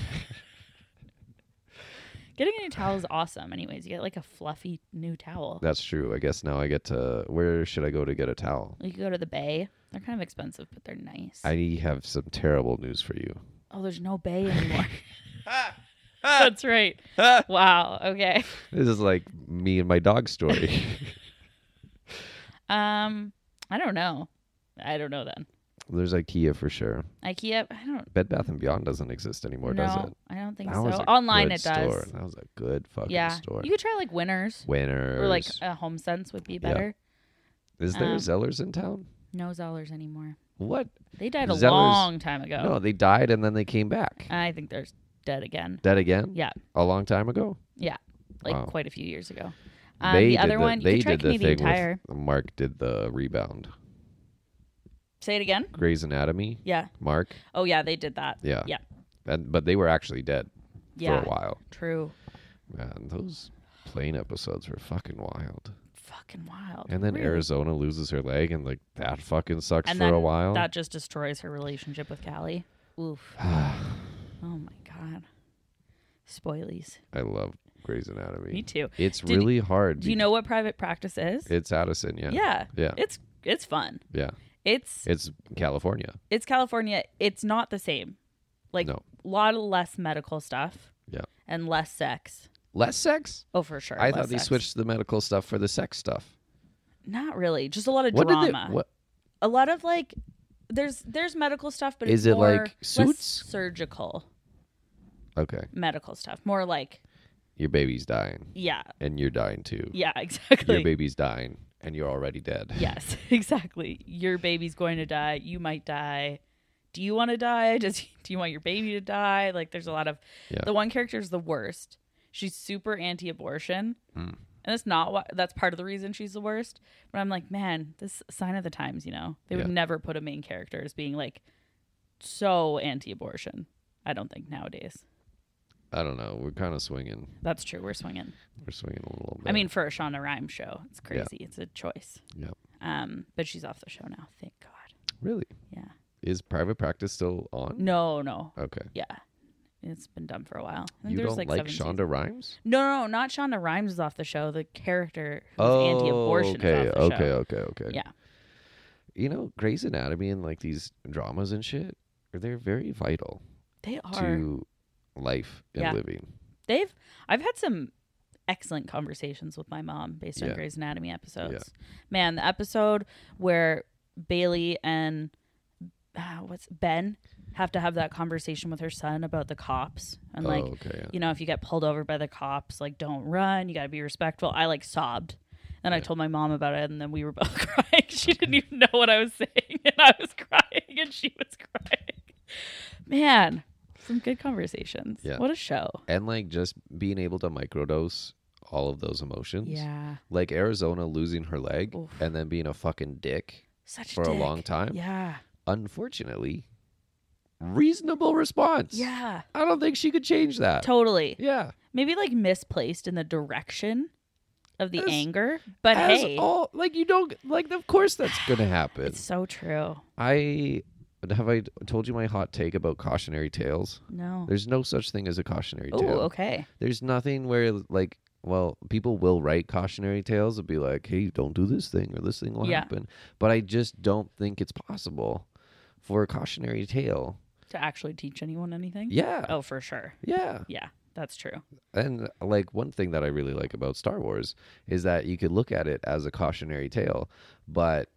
Getting a new towel is awesome. Anyways, you get like a fluffy new towel. that's true. I guess now I get to. Where should I go to get a towel? You could go to the Bay. They're kind of expensive, but they're nice. I have some terrible news for you. Oh, there's no Bay anymore. That's right. Wow. Okay. This is like me and my dog story. Um, I don't know. I don't know then. There's IKEA for sure. IKEA. I don't. Bed Bath and Beyond doesn't exist anymore, no, does it? I don't think That was so. a Online good it does. store. That was a good fucking Yeah. store. You could try like Winners Winners. or like a Home Sense would be better. Is there um, a Zellers in town? No Zellers anymore. What? They died a Zellers- long time ago. No, they died and then they came back. I think they're dead again. Dead again? Yeah. A long time ago? Yeah. Like Wow. quite a few years ago. Um, they the did other the, one, you they could try did the Canadian thing Tire. with Mark did the Rebound. Say it again. Grey's Anatomy. Yeah. Mark. Oh yeah, they did that. Yeah. Yeah. And but they were actually dead Yeah. for a while. True. Man, those plane episodes were fucking wild. Fucking wild. And then Really. Arizona loses her leg, and like that fucking sucks And for then a while. that just destroys her relationship with Callie. Oof. Oh my god. Spoilies. I love Grey's Anatomy. Me too. It's Did- really hard. Do you know what private practice is? It's Addison, yeah. yeah. Yeah. It's it's fun. Yeah. It's It's California. it's California. It's not the same. Like No. a lot of less medical stuff Yeah. and less sex. Less sex? Oh, for sure. I less thought they sex. switched the medical stuff for the sex stuff. Not really. Just a lot of What drama. did they what A lot of like there's there's medical stuff, but Is it's it more, like less Suits? surgical Okay. medical stuff. More like Your baby's dying. yeah. And you're dying too. Yeah, exactly. Your baby's dying and you're already dead. Yes, exactly. Your baby's going to die. You might die. Do you want to die? Does do you want your baby to die? Like, there's a lot of Yeah. the one character is the worst. She's super anti-abortion, Hmm. and that's not what. That's part of the reason she's the worst. But I'm like, man, this is a sign of the times. You know, they would Yeah. never put a main character as being like so anti-abortion. I don't think nowadays. I don't know. We're kind of swinging. That's true. We're swinging. We're swinging a little bit. I mean, for a Shonda Rhimes show, it's crazy. It's a choice. Yep. Um, but she's off the show now. Thank God. Really? Yeah. Is private practice still on? No, no. Okay. Yeah. It's been done for a while. I think You there's don't like, like seven Shonda seasons. Rhimes? No, no, no, not Shonda Rhimes is off the show. The character who's Oh, anti-abortion okay, is off the okay, show. okay, okay. Yeah. You know, Grey's Anatomy and like these dramas and shit, they're very vital They are. to life and Yeah. living. They've I've had some excellent conversations with my mom based on Yeah. Grey's Anatomy episodes. Man, the episode where Bailey and uh, what's Ben have to have that conversation with her son about the cops and Oh, like, okay, yeah. you know, if you get pulled over by the cops, like don't run, you got to be respectful. I like sobbed. And I told my mom about it, and then we were both crying. She didn't even know what I was saying, and I was crying, and she was crying. Man, some good conversations. Yeah. What a show. And like just being able to microdose all of those emotions. Yeah. Like Arizona losing her leg Oof. and then being a fucking dick Such for a dick. long time. Yeah. Unfortunately, reasonable response. Yeah. I don't think she could change that. Totally. Yeah. Maybe like misplaced in the direction of the As- anger, but As hey, all like you don't like of course that's gonna happen. it's so true. I have I told you my hot take about cautionary tales? No. There's no such thing as a cautionary Oh, tale. okay. There's nothing where like well, people will write cautionary tales and be like, hey, don't do this thing or this thing will Yeah. happen. But I just don't think it's possible for a cautionary tale. To actually teach anyone anything? Yeah. Oh, for sure. Yeah. Yeah, that's true. And like one thing that I really like about Star Wars is that you could look at it as a cautionary tale, but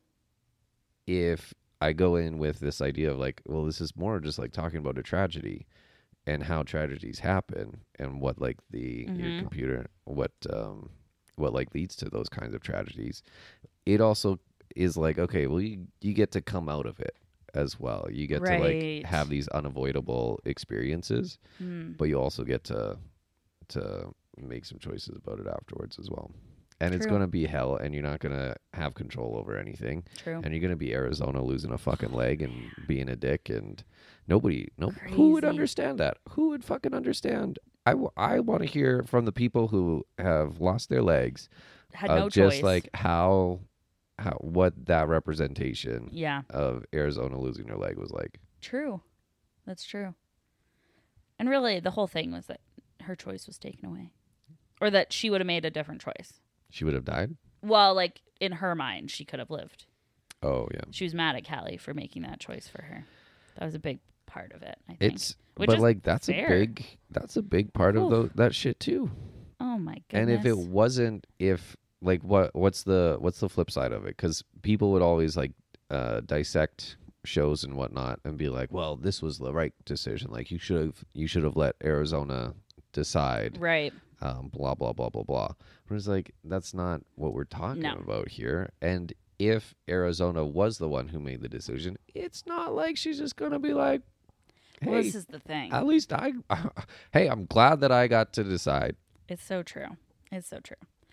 if I go in with this idea of like, well, this is more just like talking about a tragedy and how tragedies happen and what like the your Mhm. computer what um what like leads to those kinds of tragedies. It also is like, okay, well you you get to come out of it as well. You get to Right. like have these unavoidable experiences, Hmm. but you also get to to make some choices about it afterwards as well. And it's True. going to be hell, and you're not going to have control over anything. True. And you're going to be Arizona losing a fucking leg and being a dick, and nobody, no, who would Crazy. understand that? Who would fucking understand? I, w- I want to hear from the people who have lost their legs, Had of no just choice. like how, how, what that representation Yeah, of Arizona losing her leg was like. true. That's true. And really, the whole thing was that her choice was taken away, or that she would have made a different choice. She would have died. Well, like in her mind, she could have lived. Oh yeah, She was mad at Callie for making that choice for her. That was a big part of it, I think. it's Which but is like that's fair. a big that's a big part of Oof. the, that shit too. Oh my goodness. And if it wasn't, if like what what's the what's the flip side of it? Because people would always like uh, dissect shows and whatnot and be like, well, this was the right decision. Like you should have you should have let Arizona decide. Right. Um, blah blah blah blah blah. But it's like that's not what we're talking No. about here. And if Arizona was the one who made the decision, it's not like she's just gonna be like, hey, Well, this is the thing. at least I, hey, I'm glad that I got to decide. It's so true. It's so true.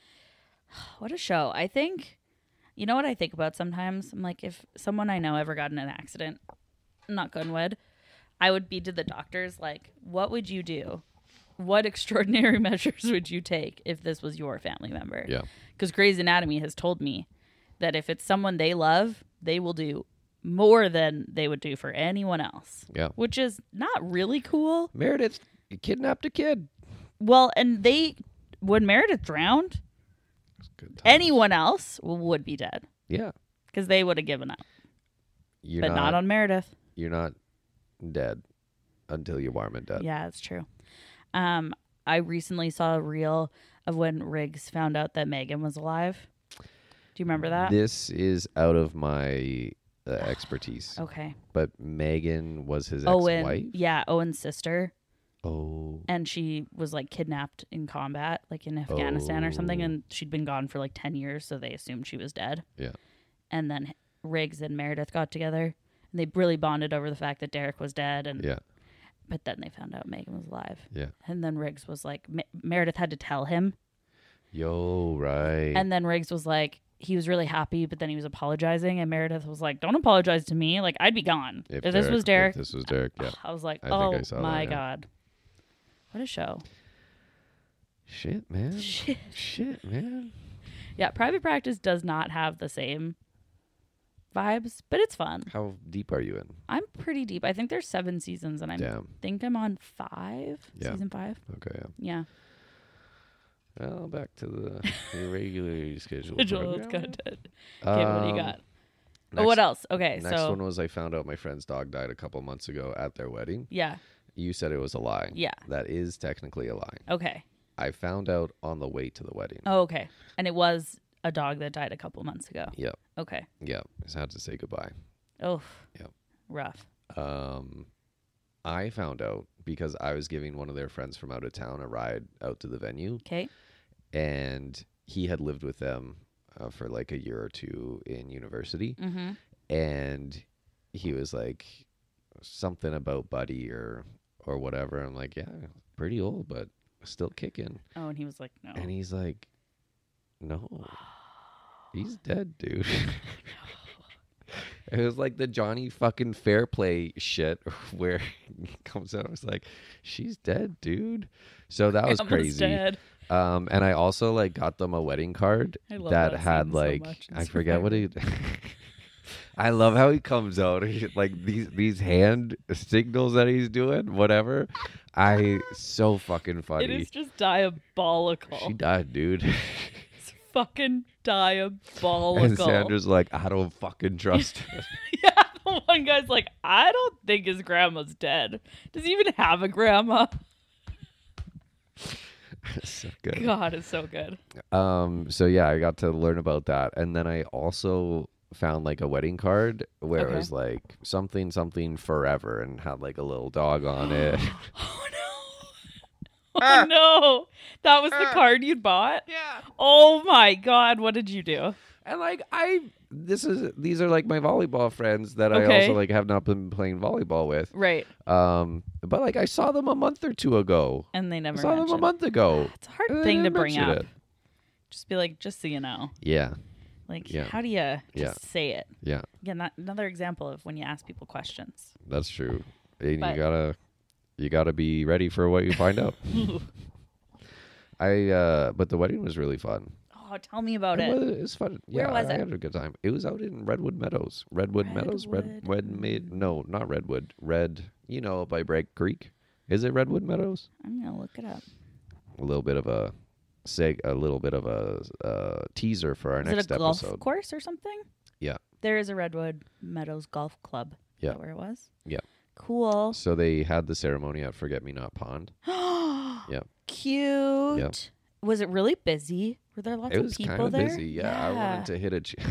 What a show. I think, you know what I think about sometimes? I'm like, if someone I know ever got in an accident, knock on wood, I would be to the doctors like, what would you do? What extraordinary measures would you take if this was your family member? Yeah. Because Grey's Anatomy has told me that if it's someone they love, they will do more than they would do for anyone else. Yeah. Which is not really cool. Meredith kidnapped a kid. Well, and they, when Meredith drowned, Good times. anyone else would be dead Yeah. because they would have given up. You're but not, on Meredith. You're not dead until you warm dead. Yeah, that's true. Um, I recently saw a reel of when Riggs found out that Megan was alive. Do you remember that? This is out of my uh, expertise. Okay. But Megan was his Owen, ex-wife. yeah, Owen's sister, Oh. and she was like kidnapped in combat, like in Afghanistan or something, Oh. and she'd been gone for like ten years, so they assumed she was dead. Yeah. And then Riggs and Meredith got together, and they really bonded over the fact that Derek was dead, and Yeah. but then they found out Megan was alive. Yeah. And then Riggs was like, Me- Meredith had to tell him. Yo, right. And then Riggs was like, he was really happy, but then he was apologizing. And Meredith was like, don't apologize to me. Like, I'd be gone. If, this was Derek. If this was Derek, yeah. I was like, I think oh I saw that, my yeah. God. What a show. Shit, man. Shit. Shit, man. Yeah, Private Practice does not have the same vibes, but it's fun. How deep are you in? I'm pretty deep. I think there's seven seasons, and I Damn. think I'm on five. Yeah. Season five. Okay, yeah. Yeah. Well, back to the irregularly scheduled Scheduled program. content. Okay, what do you Um, got? Oh, Next, what else? Okay, next so one was I found out my friend's dog died a couple months ago at their wedding. yeah, You said it was a lie. Yeah. That is technically a lie. okay. I found out on the way to the wedding. Oh, okay. And it was a dog that died a couple months ago. Yep. Okay. Yep. Just had to say goodbye. Oh. Yep. Rough. Um, I found out because I was giving one of their friends from out of town a ride out to the venue. Okay. And he had lived with them uh, for like a year or two in university. Mm-hmm. And he was like, something about Buddy or or whatever. I'm like, yeah, pretty old, but still kicking. Oh, and he was like, no. And he's like, no, he's dead, dude. It was like the Johnny fucking Fairplay shit where he comes out and was like, she's dead, dude. So that was Grandma's crazy. dead. Um, and I also like got them a wedding card I love that that had scene so like, much in I forget what he, Survivor. I love how he comes out, he- like these, these hand signals that he's doing, whatever. I, so fucking funny. It is just diabolical. She died, dude. It's fucking diabolical. And Sandra's like, I don't fucking trust her. Yeah, the one guy's like, I don't think his grandma's dead. Does he even have a grandma? So good. God, it's so good. Um, so yeah, I got to learn about that. And then I also found like a wedding card where Okay. it was like something, something forever and had like a little dog on it. Oh no. Oh no. That was the card you'd bought? Yeah. Oh my God. What did you do? And like, I, this is, these are like my volleyball friends that I Okay. also like have not been playing volleyball with. Right. Um, but like I saw them a month or two ago. And they I never saw them a mentioned. month ago. It's a hard and they thing to didn't bring mention up. it. Just be like, just so you know. Yeah. Like, Yeah. how do you just Yeah. say it? Yeah. Again, that, another example of when you ask people questions. That's true. And But- you gotta, you gotta be ready for what you find out. I, uh, but the wedding was really fun. Oh, tell me about it it. was, it was fun. Where yeah, was I, I it? had a good time. It was out in Redwood Meadows. Redwood, Meadows? Red, Redwood. Red, made, no, not Redwood. Red, you know, by Bragg Creek. Is it Redwood Meadows? I'm gonna look it up. A little bit of a, seg, a little bit of a uh, teaser for our Is next it a golf episode. course or something? Yeah. There is a Redwood Meadows Golf Club. Yeah. Is that where it was? Yeah. Cool. So they had the ceremony at Forget Me Not Pond. Yeah. Cute. Yep. Was it really busy? Were there lots It of was people kind of there? busy. Yeah, I wanted to hit a. Ch-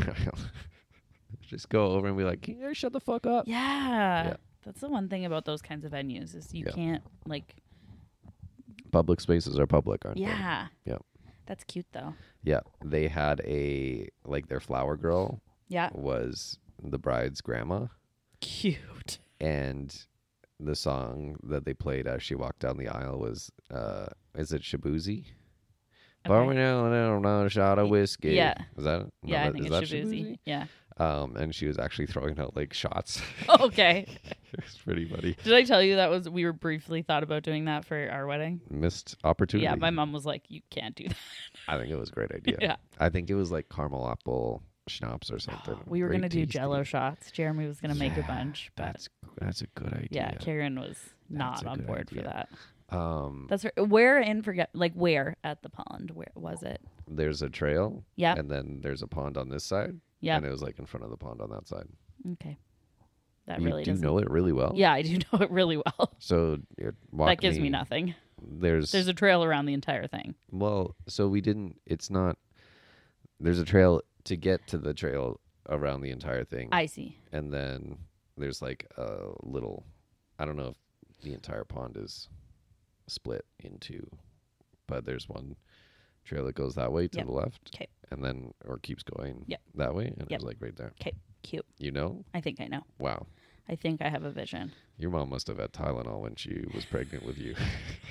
just go over and be like, "Can you guys shut the fuck up?" Yeah. Yeah. That's the one thing about those kinds of venues is you Yeah. can't like. Public spaces are public, aren't they? Yeah. Yeah. That's cute though. Yeah, they had a like their flower girl Yeah. was the bride's grandma, Cute. and the song that they played as she walked down the aisle was uh, is it Shabuzi? Pour me down another shot of whiskey. Yeah. Is that it? No, Yeah, I that- think is it's that Shabuzi. Yeah. Um, and she was actually throwing out like shots. Okay. It's pretty funny. Did I tell you that was we were briefly thought about doing that for our wedding? Missed opportunity. Yeah, my mom was like, "You can't do that." I think it was a great idea. Yeah. I think it was like caramel apple schnapps or something. We were Very gonna do tasty. Jello shots. Jeremy was gonna make a Yeah, bunch, but That's that's a good idea. yeah, Karen was not a on good board for idea. that. Um, That's where, where in forget like where at the pond? Where was it? there's a trail. Yeah. And then there's a pond on this side. Yeah. And it was like in front of the pond on that side. Okay. That you really do doesn't. know it really well. Yeah, I do know it really well. So it That gives me nothing. There's There's a trail around the entire thing. well, so we didn't. It's not. There's a trail to get to the trail around the entire thing. I see. and then there's like a little. I don't know if the entire pond is split into, but there's one trail that goes that way to Yep. the left. 'Kay. And then or keeps going Yep. that way, and it Yep. was like right there. Okay, cute. You know? I think I know. Wow. I think I have a vision. Your mom must have had Tylenol when she was pregnant with you.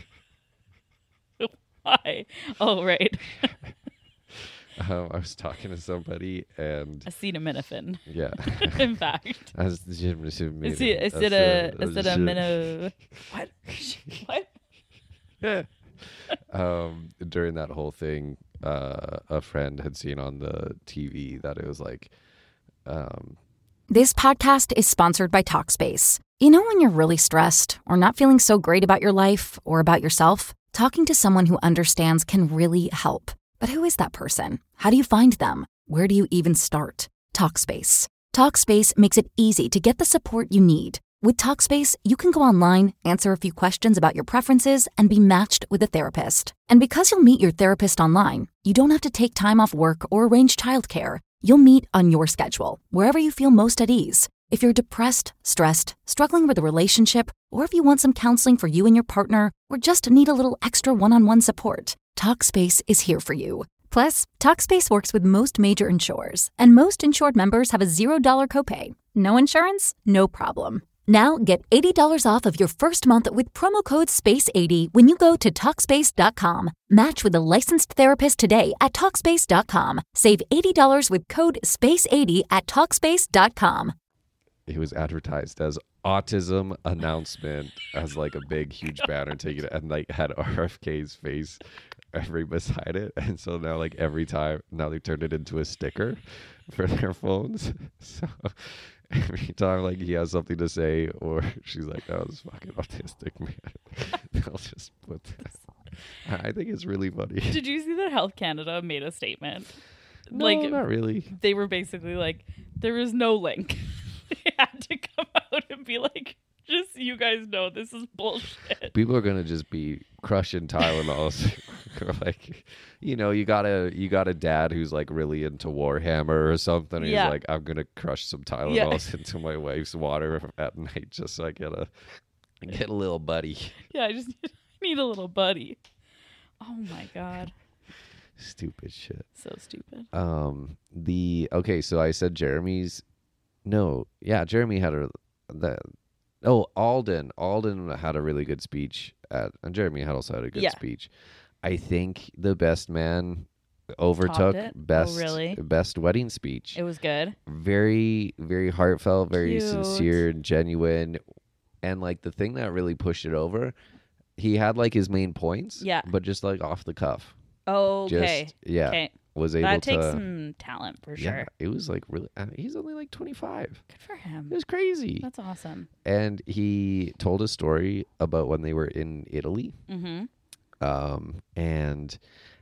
Why? Oh, right. um, I was talking to somebody, and Acetaminophen. yeah, In fact. as the gym is Is it is it a is it a minnow? What? What? um, during that whole thing, uh, a friend had seen on the T V that it was like, um, This podcast is sponsored by Talkspace. You know when you're really stressed or not feeling so great about your life or about yourself? Talking to someone who understands can really help. But who is that person? How do you find them? Where do you even start? Talkspace. Talkspace makes it easy to get the support you need. With Talkspace, you can go online, answer a few questions about your preferences, and be matched with a therapist. And because you'll meet your therapist online, you don't have to take time off work or arrange childcare. You'll meet on your schedule, wherever you feel most at ease. If you're depressed, stressed, struggling with a relationship, or if you want some counseling for you and your partner, or just need a little extra one-on-one support, Talkspace is here for you. Plus, Talkspace works with most major insurers, and most insured members have a zero dollar copay. No insurance? No problem. Now get eighty dollars off of your first month with promo code space eighty when you go to Talkspace dot com. Match with a licensed therapist today at Talkspace dot com. Save eighty dollars with code space eighty at Talkspace dot com. It was advertised as autism announcement as like a big, huge banner taking it and like had R F K's face every beside it. And so now like every time, now they turned it into a sticker for their phones. So every time like he has something to say or she's like, oh, this fucking autistic man, they'll just put this. I think it's really funny. Did you see that Health Canada made a statement? No, like, not really. They were basically like, there is no link. They had to come out and be like, just so you guys know, this is bullshit. People are gonna just be crushing Tylenols. Like, you know, you got a you got a dad who's like really into Warhammer or something. And Yeah. He's like, I'm gonna crush some Tylenols yeah. into my wife's water at night just so I get a get a little buddy. Yeah, I just need, I need a little buddy. Oh my god. Stupid shit. So stupid. Um. The okay. So I said Jeremy's. No. Yeah. Jeremy had a that. Oh, Alden. Alden had a really good speech at, and Jeremy had also had a good Yeah. speech. I think the best man overtook it? Oh, best really? best wedding speech. It was good. Very, very heartfelt, very Cute. sincere and genuine. And like the thing that really pushed it over, he had like his main points, Yeah. but just like off the cuff. Oh, okay. Just yeah, Okay. was able That to. takes some talent for yeah, sure. it was like really. Uh, he's only like twenty-five. Good for him. It was crazy. That's awesome. And he told a story about when they were in Italy, Mm-hmm. um, and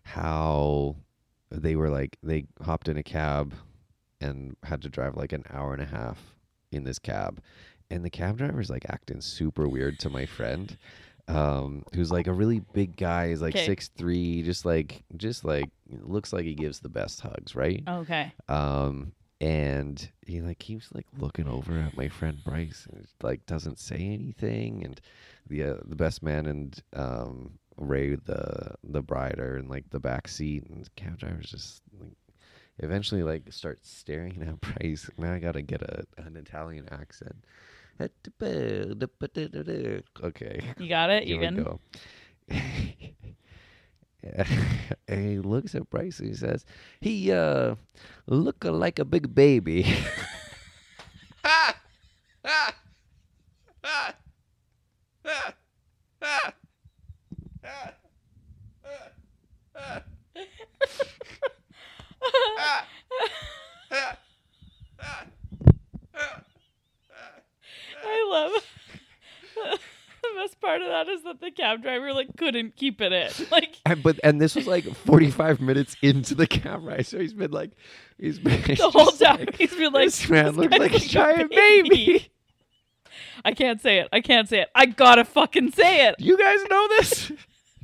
how they were like they hopped in a cab and had to drive like an hour and a half in this cab, and the cab driver's like acting super weird to my friend, um, who's like a really big guy. He's like Okay. six three, just like just like looks like he gives the best hugs, right? Okay. Um, and he like keeps like looking over at my friend Bryce and like doesn't say anything. And the uh, the best man and um Ray the the bride are in like the back seat, and the cab driver's just like eventually like starts staring at Bryce. Now I gotta get a an Italian accent. Okay. You got it? You Here we can. go. And he looks at Bryce and he says, he uh look like a big baby. I love the best part of that is that the cab driver like couldn't keep it in. Like And, but and this was like forty-five minutes into the camera, so he's been like, he's been the whole time he's been like, this man "This looks guy like a looks giant baby. I can't say it. I can't say it. I gotta fucking say it. You guys know this?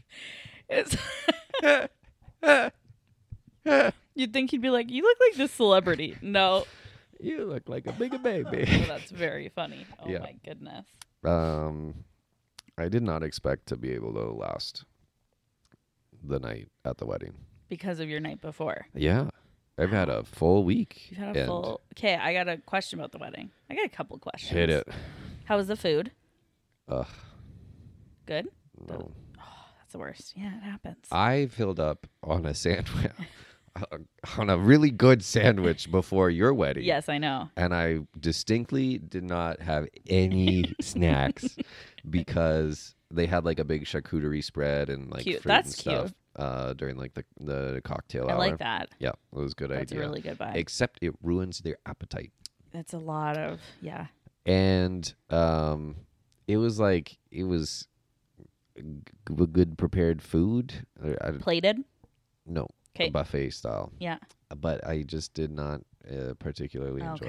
It's You'd think he'd be like, you look like this celebrity. No. You look like a big baby. Oh, that's very funny. Oh Yeah. my goodness. Um, I did not expect to be able to last the night at the wedding. Because of your night before. Yeah, I've had a full week. You've had a and full. Okay, I got a question about the wedding. I got a couple questions. Hit it. How was the food? Ugh, Good? no. That's the worst. Yeah, it happens. I filled up on a sandwich, on a really good sandwich before your wedding. Yes, I know. And I distinctly did not have any snacks because they had like a big charcuterie spread and like Cute. fruit That's and stuff cute. uh, during like the the cocktail I hour. like that. Yeah, it was a good That's idea. a really good vibe. Except it ruins their appetite. It's a lot of, yeah. And um, it was like it was g- good prepared food. I, I, Plated? no, Okay. buffet style. Yeah. But I just did not uh, particularly enjoy Okay. it.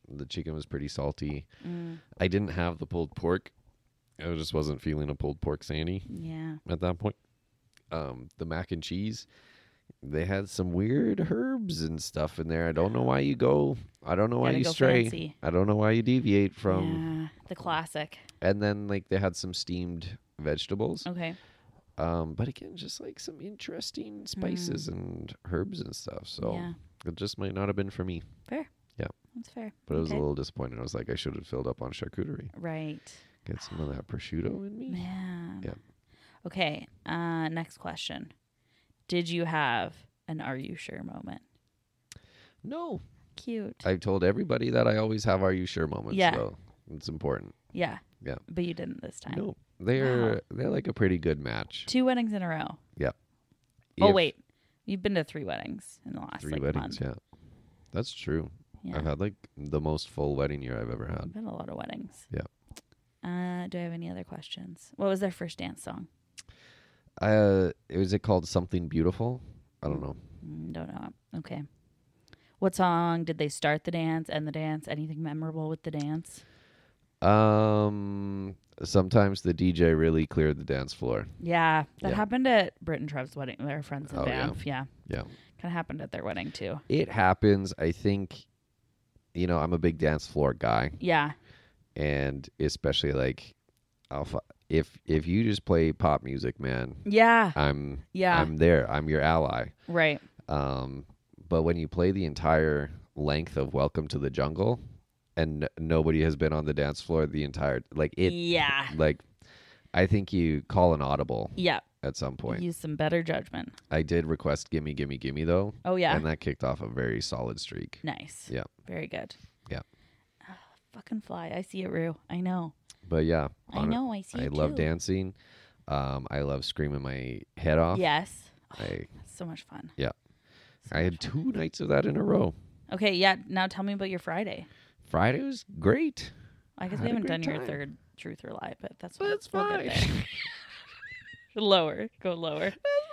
The chicken was pretty salty. Mm, I didn't have the pulled pork. I just wasn't feeling a pulled pork sandy yeah. at that point. Um, the mac and cheese, they had some weird herbs and stuff in there. I don't know why you go. I don't know why Gotta you go stray. fancy. I don't know why you deviate from. Yeah, the classic. And then like they had some steamed vegetables. Okay. Um, but again, just like some interesting spices and herbs and stuff. So Mm. Yeah. it just might not have been for me. Fair. Yeah. That's fair. But I was a Okay. little disappointed. I was like, I should have filled up on charcuterie. Right. Get some of that prosciutto in me. Man. Yeah. Okay. Uh, next question. Did you have an "Are you sure" moment? No. Cute. I've told everybody that I always have "Are you sure" moments. Yeah. So it's important. yeah. Yeah. But you didn't this time. No, they're Wow. they're like a pretty good match. Two weddings in a row. Yeah. Oh If- wait, you've been to three weddings in the last three like, weddings. month. Yeah, that's true. Yeah. I've had like the most full wedding year I've ever I've had. been a lot of weddings. Yeah. Uh, do I have any other questions? What was their first dance song? Uh, is it called Something Beautiful? I don't know. Mm, don't know. Okay. What song did they start the dance, end the dance? Anything memorable with the dance? Um, sometimes the D J really cleared the dance floor. Yeah, that Yeah. happened at Britt and Trev's wedding. They're friends in Oh, yeah. Banff. Yeah. Yeah, Kind of happened at their wedding too. it happens. I think, you know, I'm a big dance floor guy, Yeah. and especially like, Alpha. If if you just play pop music, man, Yeah. I'm Yeah. I'm there. I'm your ally. Right. Um, but when you play the entire length of Welcome to the Jungle, and n- nobody has been on the dance floor the entire like it, Yeah. like I think you call an audible Yeah. at some point. Use some better judgment. I did request "Gimme, Gimme, Gimme" though, Oh yeah. and that kicked off a very solid streak. Nice. Yeah. Very good. Yeah. Ah, fucking fly. I see it, Rue. I know. But yeah, I on it- know. I see I it love too. dancing. Um, I love screaming my head off. Yes. Oh, I that's so much fun. yeah. So I had much fun. two nights of that in a row. Okay. Yeah. Now tell me about your Friday. Friday was great. I guess Had we a haven't great done your time. third truth or lie, but that's That's we'll get fine. there. Lower. Go lower.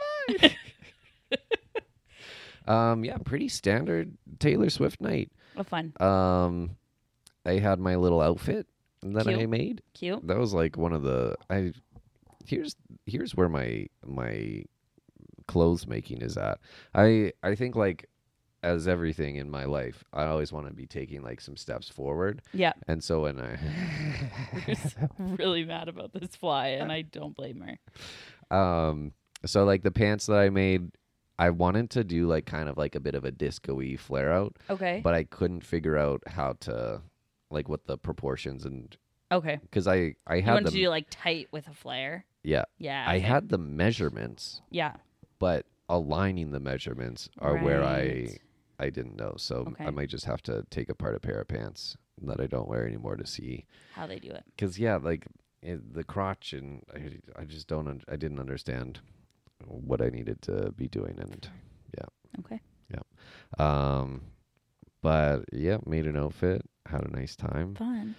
Um, yeah, pretty standard Taylor Swift night. Oh, fun. Um, I had my little outfit that I Cute. made. Cute. That was like one of the I. Here's here's where my my clothes making is at. I I think like as everything in my life, I always want to be taking like some steps forward. Yeah. And so when I Rue's really mad about this fly, and I don't blame her. um so like the pants that I made, I wanted to do like kind of like a bit of a disco-y flare out, Okay. but I couldn't figure out how to like what the proportions and okay. because I I You had wanted them to do like tight with a flare. yeah Yeah. I okay. had the measurements, Yeah. but aligning the measurements are where I Right. I didn't know. So Okay. I might just have to take apart a pair of pants that I don't wear anymore to see. How they do it. Because yeah, like it, the crotch and I, I just don't un- I didn't understand what I needed to be doing, and Okay. um, but yeah, made an outfit, had a nice time. Fun.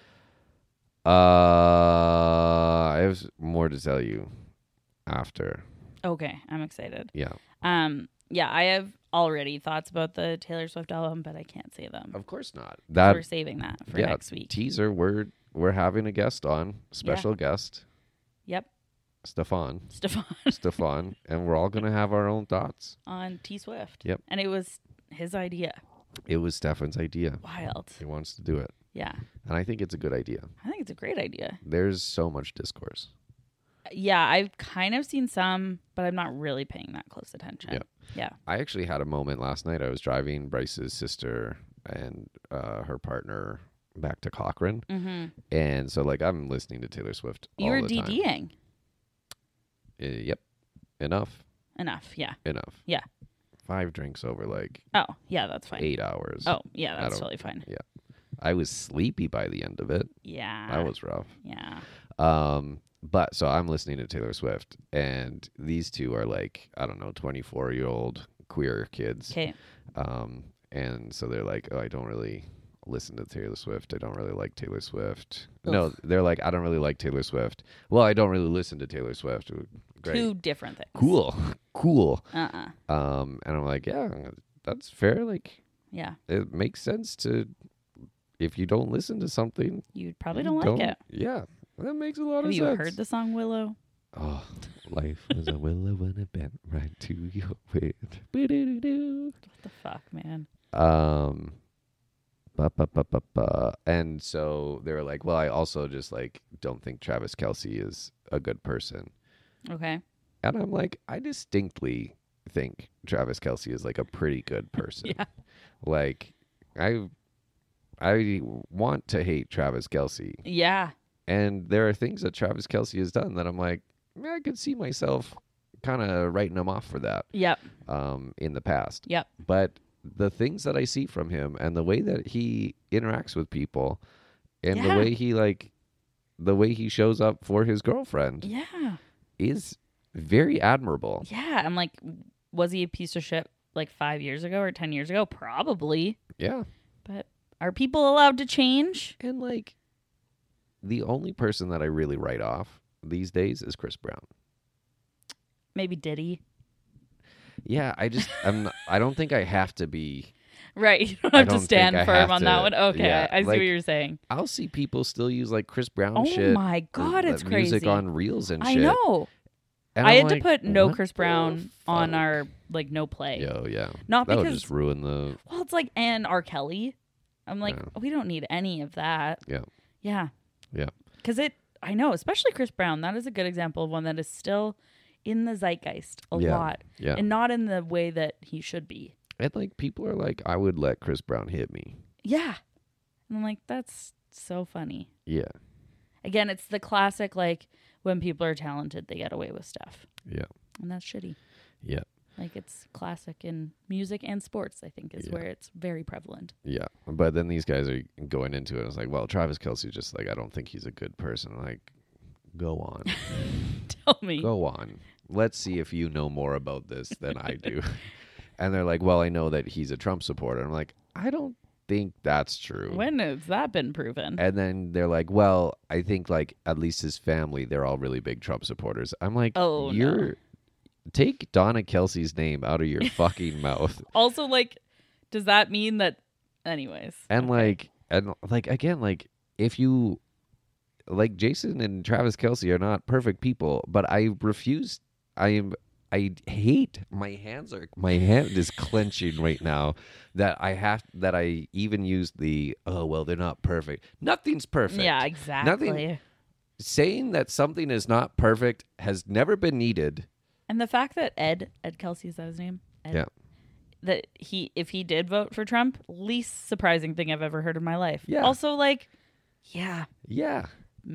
Uh, I have s- more to tell you after. Okay. I'm excited. Yeah, Um. Yeah. I have already thoughts about the Taylor Swift album, but I can't say them. of course not. So That we're saving that for yeah, next week. teaser. We're we're having a guest on, special guest, Yep. Stefan. Stefan Stefan, and we're all gonna have our own thoughts. on T Swift. Yep. And it was his idea. It was Stefan's idea. Wild. He wants to do it, Yeah. and I think it's a good idea. I think it's a great idea. There's so much discourse. Yeah, I've kind of seen some, but I'm not really paying that close attention. Yep. Yeah. I actually had a moment last night. I was driving Bryce's sister and uh, her partner back to Cochrane, Mm-hmm. and so like I'm listening to Taylor Swift. You all were the time. DDing. Uh, yep, enough, Enough. Yeah. enough. Yeah. Five drinks over like Oh, yeah, that's fine. eight hours. Oh, yeah, I that's don't- totally fine. I was sleepy by the end of it. Yeah. That was rough. Yeah. Um, but so I'm listening to Taylor Swift, and these two are like, I don't know, twenty-four year old queer kids. Okay. Um, and so they're like, oh, I don't really listen to Taylor Swift. I don't really like Taylor Swift. No, Ugh. they're like, I don't really like Taylor Swift. Well, I don't really listen to Taylor Swift. Great. Two different things. Cool. Cool. Uh-uh. Um, and I'm like, yeah, that's fair. Like, Yeah. it makes sense to if you don't listen to something, You probably you don't like it. Yeah, that makes a lot Have of you sense. heard the song Willow? Oh, life was a willow when it bent right to your wind. Ba-do-do-do. What the fuck, man? Um, ba, ba, ba, ba, ba. And so they were like, well, I also just like don't think Travis Kelce is a good person. Okay. And I'm like, I distinctly think Travis Kelce is like a pretty good person. Yeah. Like, I, I want to hate Travis Kelce. Yeah. And there are things that Travis Kelce has done that I'm like, I could see myself kind of writing him off for that Yep. um, in the past. Yep. But the things that I see from him and the way that he interacts with people and Yeah. the way he like, the way he shows up for his girlfriend Yeah. is very admirable. Yeah. I'm like, was he a piece of shit like five years ago or ten years ago? Probably. Yeah. But are people allowed to change? And like, the only person that I really write off these days is Chris Brown. Maybe Diddy. Yeah, I just I'm not, I don't think I have to be. Right. You don't I have don't to stand think I firm have on to- that one. Okay. yeah, I see like, what you're saying. I'll see people still use like Chris Brown Oh shit. my God, uh, it's music crazy. on reels and I shit. know. And I I'm had to like, put no what Chris the Brown on fuck? our like no play. Yo, yeah. Not that would because- just ruin the. Well, it's like and R. Kelly. I'm like, Yeah. we don't need any of that. Yeah. Yeah. Yeah. Because it, I know, especially Chris Brown. That is a good example of one that is still in the zeitgeist a Yeah. lot, Yeah. and not in the way that he should be. And like people are like, I would let Chris Brown hit me. Yeah. And I'm like, that's so funny. Yeah. Again, it's the classic like when people are talented, they get away with stuff, Yeah. and that's shitty. Yeah. Like it's classic in music and sports. I think is Yeah. where it's very prevalent. Yeah. But then these guys are going into it. It's like, well, Travis Kelce just like, I don't think he's a good person. I'm like, go on. Tell me. Go on. Let's see if you know more about this than I do. And they're like, well, I know that he's a Trump supporter. I'm like, I don't think that's true. When has that been proven? And then they're like, well, I think like at least his family, they're all really big Trump supporters. I'm like, Oh, no. you're take Donna Kelsey's name out of your fucking mouth. Also, like, does that mean that? Anyways, And okay. like, and like again, like if you like Jason and Travis Kelce are not perfect people, but I refuse. I am. I hate my hands are my hand is clenching right now that I have that I even use the oh well they're not perfect. Nothing's perfect. yeah, exactly. Nothing- Saying that something is not perfect has never been needed. And the fact that Ed Ed Kelsey, is that his name? Ed, Yeah. That he, if he did vote for Trump, least surprising thing I've ever heard in my life. Yeah. Also, like, yeah, Yeah.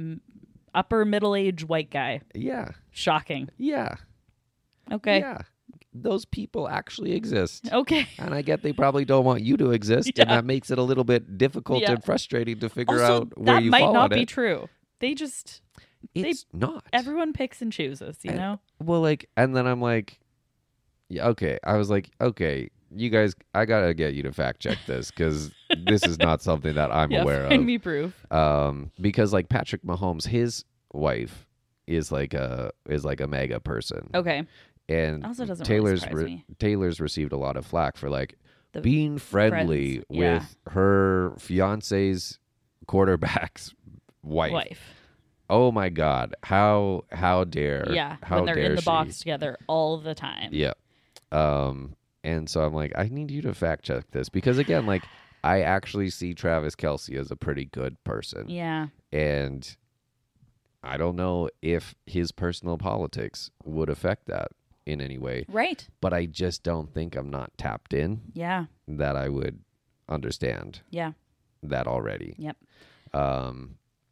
upper middle age white guy. Yeah. Shocking. Yeah. Okay. Yeah. Those people actually exist. Okay. And I get they probably don't want you to exist, Yeah. and that makes it a little bit difficult Yeah. and frustrating to figure Also, out where that you might fall not on be it. true. They just they- It's not. everyone picks and chooses. You And- know. Well, like, and then I'm like, yeah, okay. I was like, okay, you guys, I gotta get you to fact check this because this is not something that I'm Yeah. aware Find of. me proof. Um, because like Patrick Mahomes, his wife is like a is like a mega person. Okay. And Also doesn't really Taylor's surprise me. Taylor's received a lot of flack for like The being friendly friends, yeah. with her fiance's quarterback's wife. Wife. Oh my God! How how dare? Yeah. how When they're dare in the she. box together all the time. Yeah. Um. And so I'm like, I need you to fact check this because again, like, I actually see Travis Kelce as a pretty good person, Yeah. and I don't know if his personal politics would affect that in any way. Right. But I just don't think I'm not tapped in Yeah. that I would understand Yeah. that already. Yep. Um,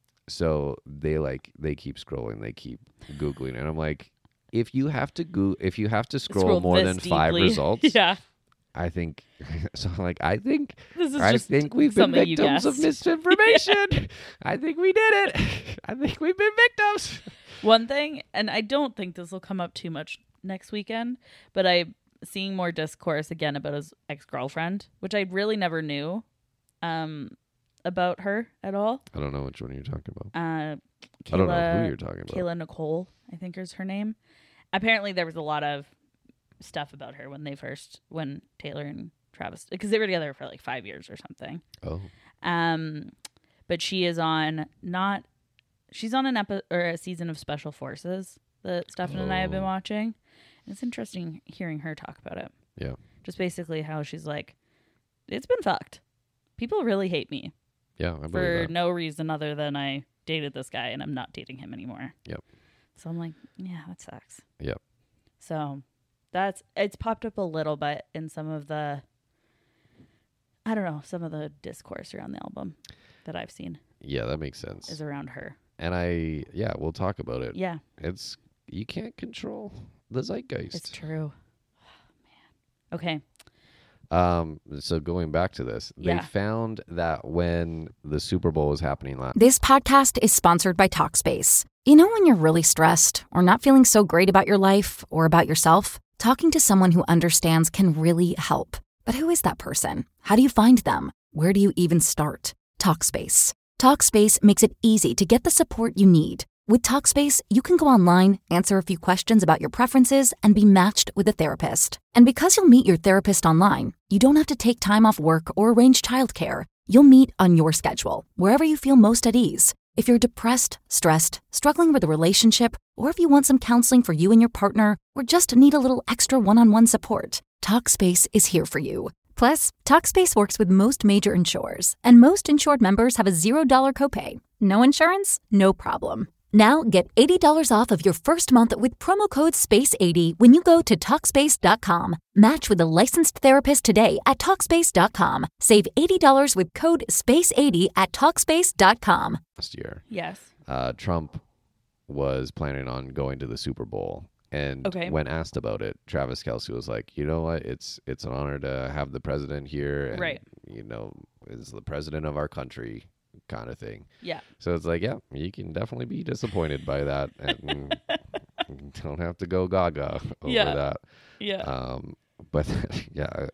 so they like they keep scrolling, they keep googling, and I'm like, if you have to go, if you have to scroll, Scroll more this than five deeply. results, Yeah. I think. So I'm like, I think This is I just think we've been something you victims of guessed. misinformation. I think we did it. I think we've been victims. One thing, and I don't think this will come up too much next weekend, but I'm seeing more discourse again about his ex-girlfriend, which I really never knew um, about her at all. I don't know which one you're talking about. Uh, Kayla, I don't know who you're talking about. Kayla Nicole, I think is her name. Apparently there was a lot of stuff about her when they first, when Taylor and Travis, because they were together for like five years or something. Oh, Um, but she is on not. She's on an epi- or a season of Special Forces that Stefan and I have been Oh. watching. And it's interesting hearing her talk about it. Yeah. Just basically how she's like, it's been fucked. People really hate me Yeah. I believe for that. no reason other than I dated this guy and I'm not dating him anymore. Yep. So I'm like, yeah, that sucks. Yep. So that's, it's popped up a little bit in some of the, I don't know, some of the discourse around the album that I've seen Yeah, that makes sense. is around her. And I, yeah, we'll talk about it. Yeah, It's, you can't control the zeitgeist. it's true. Oh, man. Okay. Um, so going back to this, they Yeah. found that when the Super Bowl was happening last, This podcast is sponsored by Talkspace. You know, when you're really stressed or not feeling so great about your life or about yourself, talking to someone who understands can really help. But who is that person? How do you find them? Where do you even start? Talkspace. Talkspace makes it easy to get the support you need. With Talkspace, you can go online, answer a few questions about your preferences, and be matched with a therapist. And because you'll meet your therapist online, you don't have to take time off work or arrange childcare. You'll meet on your schedule, wherever you feel most at ease. If you're depressed, stressed, struggling with a relationship, or if you want some counseling for you and your partner, or just need a little extra one-on-one support, Talkspace is here for you. Plus, Talkspace works with most major insurers, and most insured members have a zero dollar copay. No insurance? No problem. Now get eighty dollars off of your first month with promo code space eighty when you go to Talkspace dot com. Match with a licensed therapist today at Talkspace dot com. Save eighty dollars with code space eighty at Talkspace dot com. year, Yes. uh, Trump was planning on going to the Super Bowl. And Okay. when asked about it, Travis Kelce was like, you know what? It's it's an honor to have the president here. And, Right. you know, is the president of our country kind of thing. Yeah. So it's like, yeah, you can definitely be disappointed by that. And don't have to go gaga over Yeah. that. Yeah. Um, but yeah.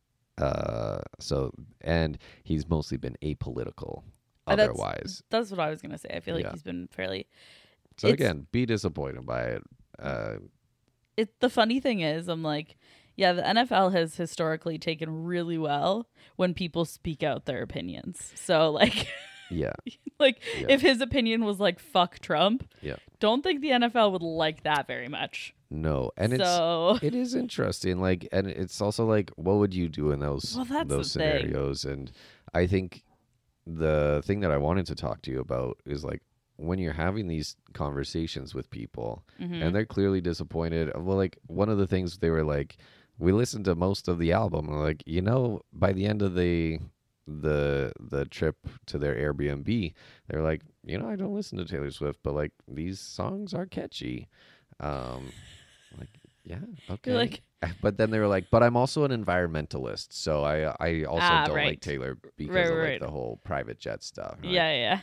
Uh, so, and he's mostly been apolitical Uh, that's- otherwise. That's what I was going to say. I feel like Yeah. he's been fairly. So it's- again, be disappointed by it. Uh, It, the funny thing is, I'm like, yeah, the N F L has historically taken really well when people speak out their opinions. So, like, yeah. like Yeah. if his opinion was like, fuck Trump, Yeah. don't think the N F L would like that very much. No, and it's so, it is interesting. Like, and it's also like, what would you do in those Well, that's those the thing. scenarios? And I think the thing that I wanted to talk to you about is like when you're having these conversations with people, Mhm. and they're clearly disappointed. Well, like one of the things they were like, we listened to most of the album. And like, you know, by the end of the the the trip to their Airbnb, they're like, you know, I don't listen to Taylor Swift, but like these songs are catchy. Um, like, yeah, okay. like- but then they were like, but I'm also an environmentalist, so I I also Ah, don't right. like Taylor because Right, of like right. the whole private jet stuff. And I'm yeah, like, yeah.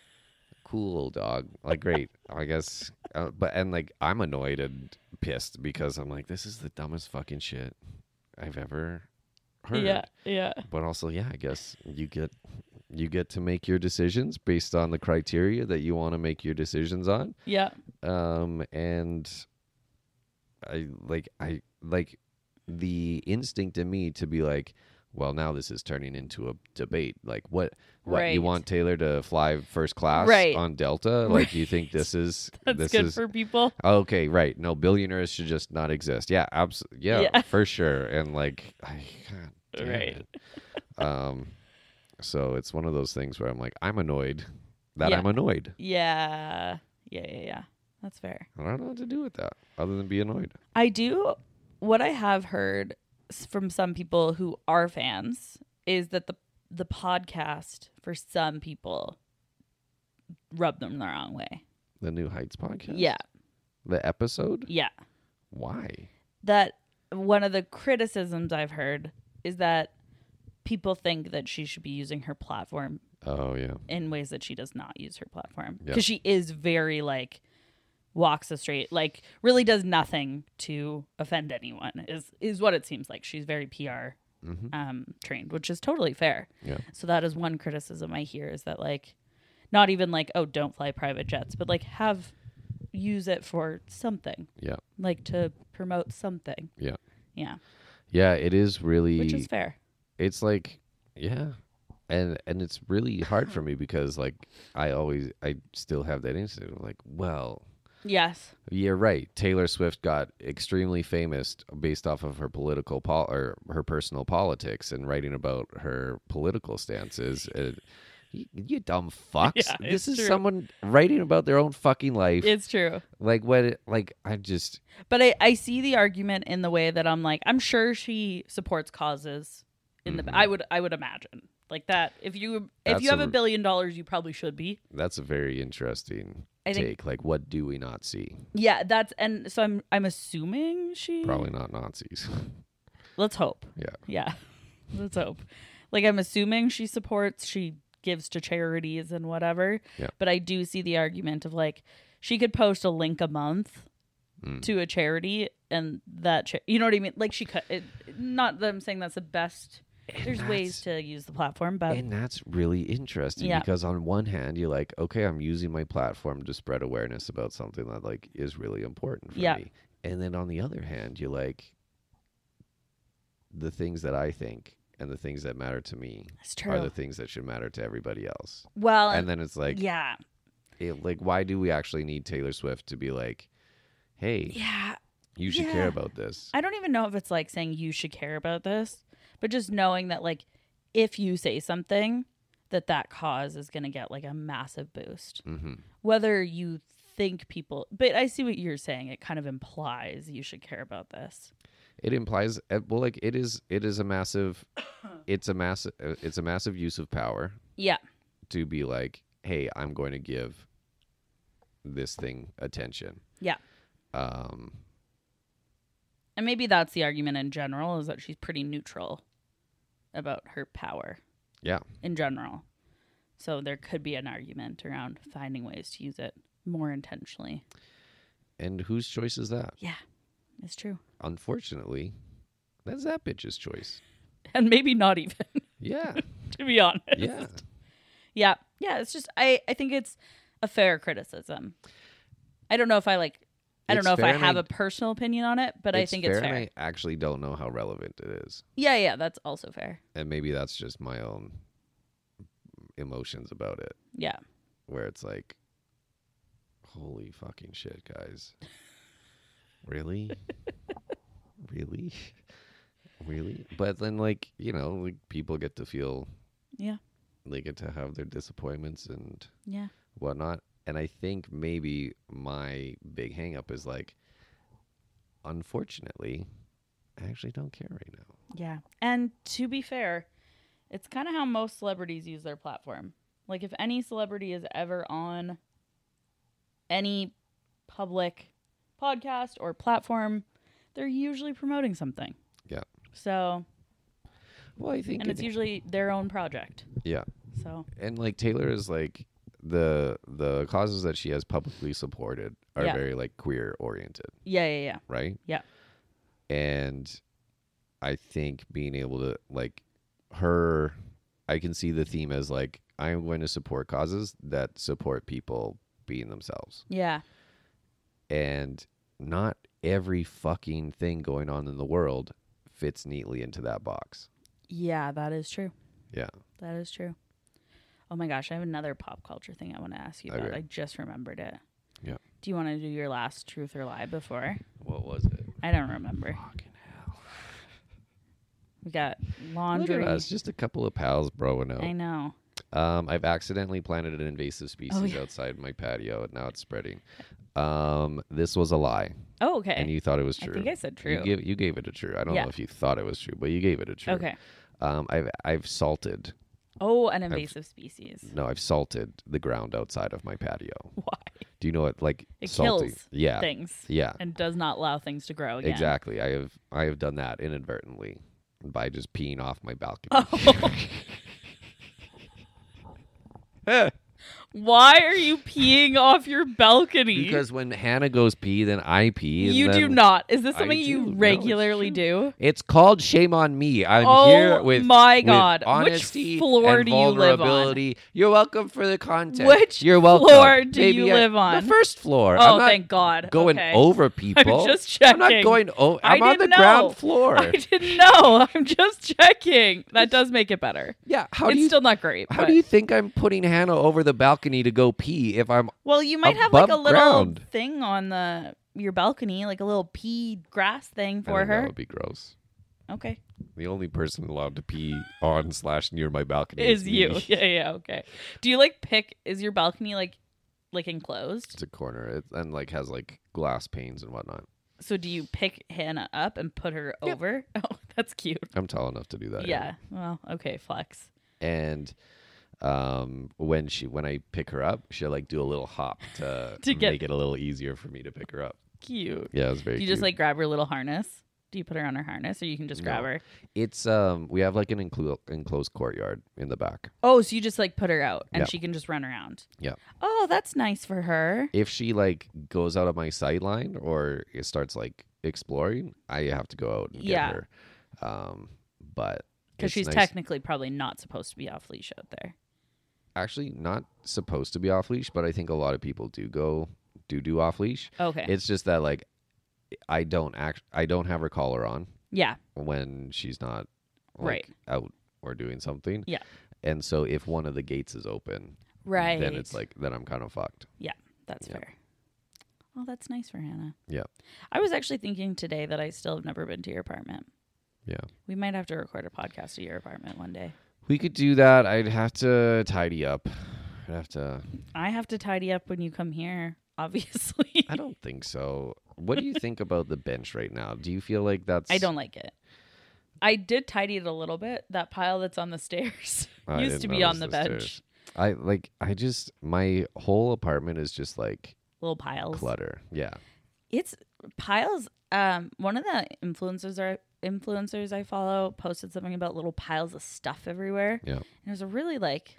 cool dog, like great. I guess, uh, but and like I'm annoyed and pissed because I'm like, this is the dumbest fucking shit I've ever heard. Yeah, yeah. But also, yeah, I guess you get you get to make your decisions based on the criteria that you want to make your decisions on. Yeah. Um, and I like I like the instinct in me to be like, well, now this is turning into a debate. Like, what what Right. you want Taylor to fly first class Right. on Delta? Like, you think this is That's this good is for people. okay? Right? No, billionaires should just not exist. Yeah, absolutely. Yeah, Yeah. for sure. And like, I God damn Right. it. Um, so it's one of those things where I'm like, I'm annoyed that Yeah. I'm annoyed. Yeah. Yeah, yeah, yeah. That's fair. I don't know what to do with that other than be annoyed. I do. What I have heard s- from some people who are fans is that the the podcast for some people rub them the wrong way. The New Heights podcast. Yeah, The episode. yeah. Why? That one of the criticisms I've heard is that people think that she should be using her platform Oh yeah. in ways that she does not use her platform Yeah. because she is very like walks the straight, like really does nothing to offend anyone is is what it seems like. She's very P R Mm-hmm. um trained, which is totally fair. Yeah. So that is one criticism I hear, is that like not even like, oh, don't fly private jets, but like have use it for something, Yeah. like to promote something. Yeah. Yeah, Yeah. It is really. which is fair. It's like, yeah, and and it's really hard for me because like I always I still have that instinct of like, well, Yes. you're right. Taylor Swift got extremely famous based off of her political pol- or her personal politics and writing about her political stances. Uh, you, you dumb fucks. Yeah, this it's is true. someone writing about their own fucking life. It's true. like what? It, like I just But I, I see the argument in the way that I'm like, I'm sure she supports causes in Mm-hmm. the I would I would imagine. Like that. If you if That's you have a- a billion dollars, you probably should be. that's a very interesting I think- take. Like, what do we not see? Yeah, that's and so I'm I'm assuming she Probably not Nazis. Let's hope. yeah. Yeah. Let's hope. Like I'm assuming she supports, she gives to charities and whatever. Yeah. But I do see the argument of like she could post a link a month Mm. to a charity and that cha- you know what I mean? Like she could it, not that I'm saying that's the best. There's ways to use the platform, but And that's really interesting Yeah. because on one hand, you're like, okay, I'm using my platform to spread awareness about something that like is really important for Yeah. me. And then on the other hand, you're like, the things that I think and the things that matter to me it's true. are the things that should matter to everybody else. well, And then it's like, yeah, it, like, why do we actually need Taylor Swift to be like, hey, yeah. you should yeah. care about this? I don't even know if it's like saying you should care about this, but just knowing that like if you say something, that that cause is going to get like a massive boost. Mm-hmm. Whether you think people, but I see what you're saying. It kind of implies you should care about this. It implies, uh, well, like it is, it is a massive, it's a massive, it's a massive use of power Yeah. to be like, hey, I'm going to give this thing attention. Yeah. Um, And maybe that's the argument in general, is that she's pretty neutral about her power yeah, in general. So there could be an argument around finding ways to use it more intentionally. and whose choice is that? Yeah, it's true. Unfortunately, that's that bitch's choice. And maybe not even, Yeah, to be honest. yeah. Yeah. Yeah. It's just, I, I think it's a fair criticism. I don't know if I like, I don't It's know if fair I and have I- a personal opinion on it, but I It's think fair, it's fair. and I actually don't know how relevant it is, Yeah. Yeah. That's also fair. and maybe that's just my own emotions about it, Yeah. where it's like, holy fucking shit, guys, really, really, really. But then, like, you know, like people get to feel, Yeah. they get to have their disappointments and Yeah. whatnot. And I think maybe my big hang up is like, unfortunately, I actually don't care right now. Yeah. And to be fair, it's kind of how most celebrities use their platform. Like if any celebrity is ever on any public podcast or platform, they're usually promoting something. Yeah. So, Well, I think and it's it- usually their own project. yeah. So, And like Taylor is like the the causes that she has publicly supported are Yeah. very like queer oriented, yeah, yeah, yeah. right? Yeah. And I think being able to like her, I can see the theme as like, I am going to support causes that support people being themselves. Yeah. And not every fucking thing going on in the world fits neatly into that box. Yeah, that is true. Yeah. That is true. Oh my gosh, I have another pop culture thing I want to ask you about. Okay. I just remembered it. Yeah. Do you want to do your last truth or lie before? What was it? I don't remember. Fucking hell. We got Look laundry. at us, just a couple of pals broing out. I know. Um, I've accidentally planted an invasive species Oh, yeah. outside my patio, and now it's spreading. Um, this was a lie, Oh, okay. and you thought it was I true. think I said true. You gave you gave it a true. I don't Yeah. know if you thought it was true, but you gave it a true. Okay. Um, I've I've salted. Oh, an invasive species. No, I've salted the ground outside of my patio. Why? Do you know what like It salting? kills Yeah. things Yeah. and does not allow things to grow again. Exactly. I have I have done that inadvertently by just peeing off my balcony. Oh. Why are you peeing off your balcony? Because when Hannah goes pee, then I pee. And you then do not. Is this I something do. you No, it's regularly true. do? It's called Shame on Me. I'm Oh here with my with God. Which honesty floor and do you live on? vulnerability. You're welcome for the content. Which You're welcome. floor do Maybe you I- live on? The first floor. Oh, I'm not thank God. Going Okay. over people. just I'm not checking. going over. I I'm on the didn't know. ground floor. I didn't know. I'm just checking. That does make it better. Yeah. How it's do you? still not great. How but- do you think I'm putting Hannah over the balcony to go pee if I'm Well, you might have like a above little ground? thing on the your balcony, like a little pea grass thing I for think That her. would be gross. Okay. The only person allowed to pee on slash near my balcony Is me. you. Yeah, yeah, okay. Do you like pick is your balcony like like enclosed? It's a corner it, and like has like glass panes and whatnot. So do you pick Hannah up and put her Yep. over? Oh, that's cute. I'm tall enough to do that. Yeah. Well, okay, flex. And um when she when I pick her up, she'll like do a little hop to, To get- make it a little easier for me to pick her up. Cute. Yeah, it's very Do you cute. just like grab her little harness? Do you put her on her harness or you can just grab No. her? It's um we have like an enclo- enclosed courtyard in the back. Oh, so you just like put her out and Yeah. she can just run around. Yeah. Oh, that's nice for her. If she like goes out of my sight line or it starts like exploring, I have to go out and get Yeah. her. Um but Because it's she's nice- technically probably not supposed to be off leash out there. actually not supposed to be off leash, but I think a lot of people do go do do off leash. Okay. It's just that like I don't act I don't have her collar on yeah. when she's not like, Right. out or doing something. Yeah. And so if one of the gates is open, Right. then it's like then I'm kind of fucked. Yeah, that's Yeah. fair. Oh, that's nice for Hannah. Yeah. I was actually thinking today that I still have never been to your apartment. Yeah. We might have to record a podcast at your apartment one day. We could do that. I'd have to tidy up. I'd have to I have to tidy up when you come here, obviously. I don't think so. What do you think about the bench right now? Do you feel like that's I don't like it. I did tidy it a little bit. That pile that's on the stairs I used didn't to be notice on the, the bench. stairs. I like I just my whole apartment is just like Little piles. clutter. Yeah. It's piles. Um, one of the influencers are influencers I follow posted something about little piles of stuff everywhere. Yeah. And it was a really like,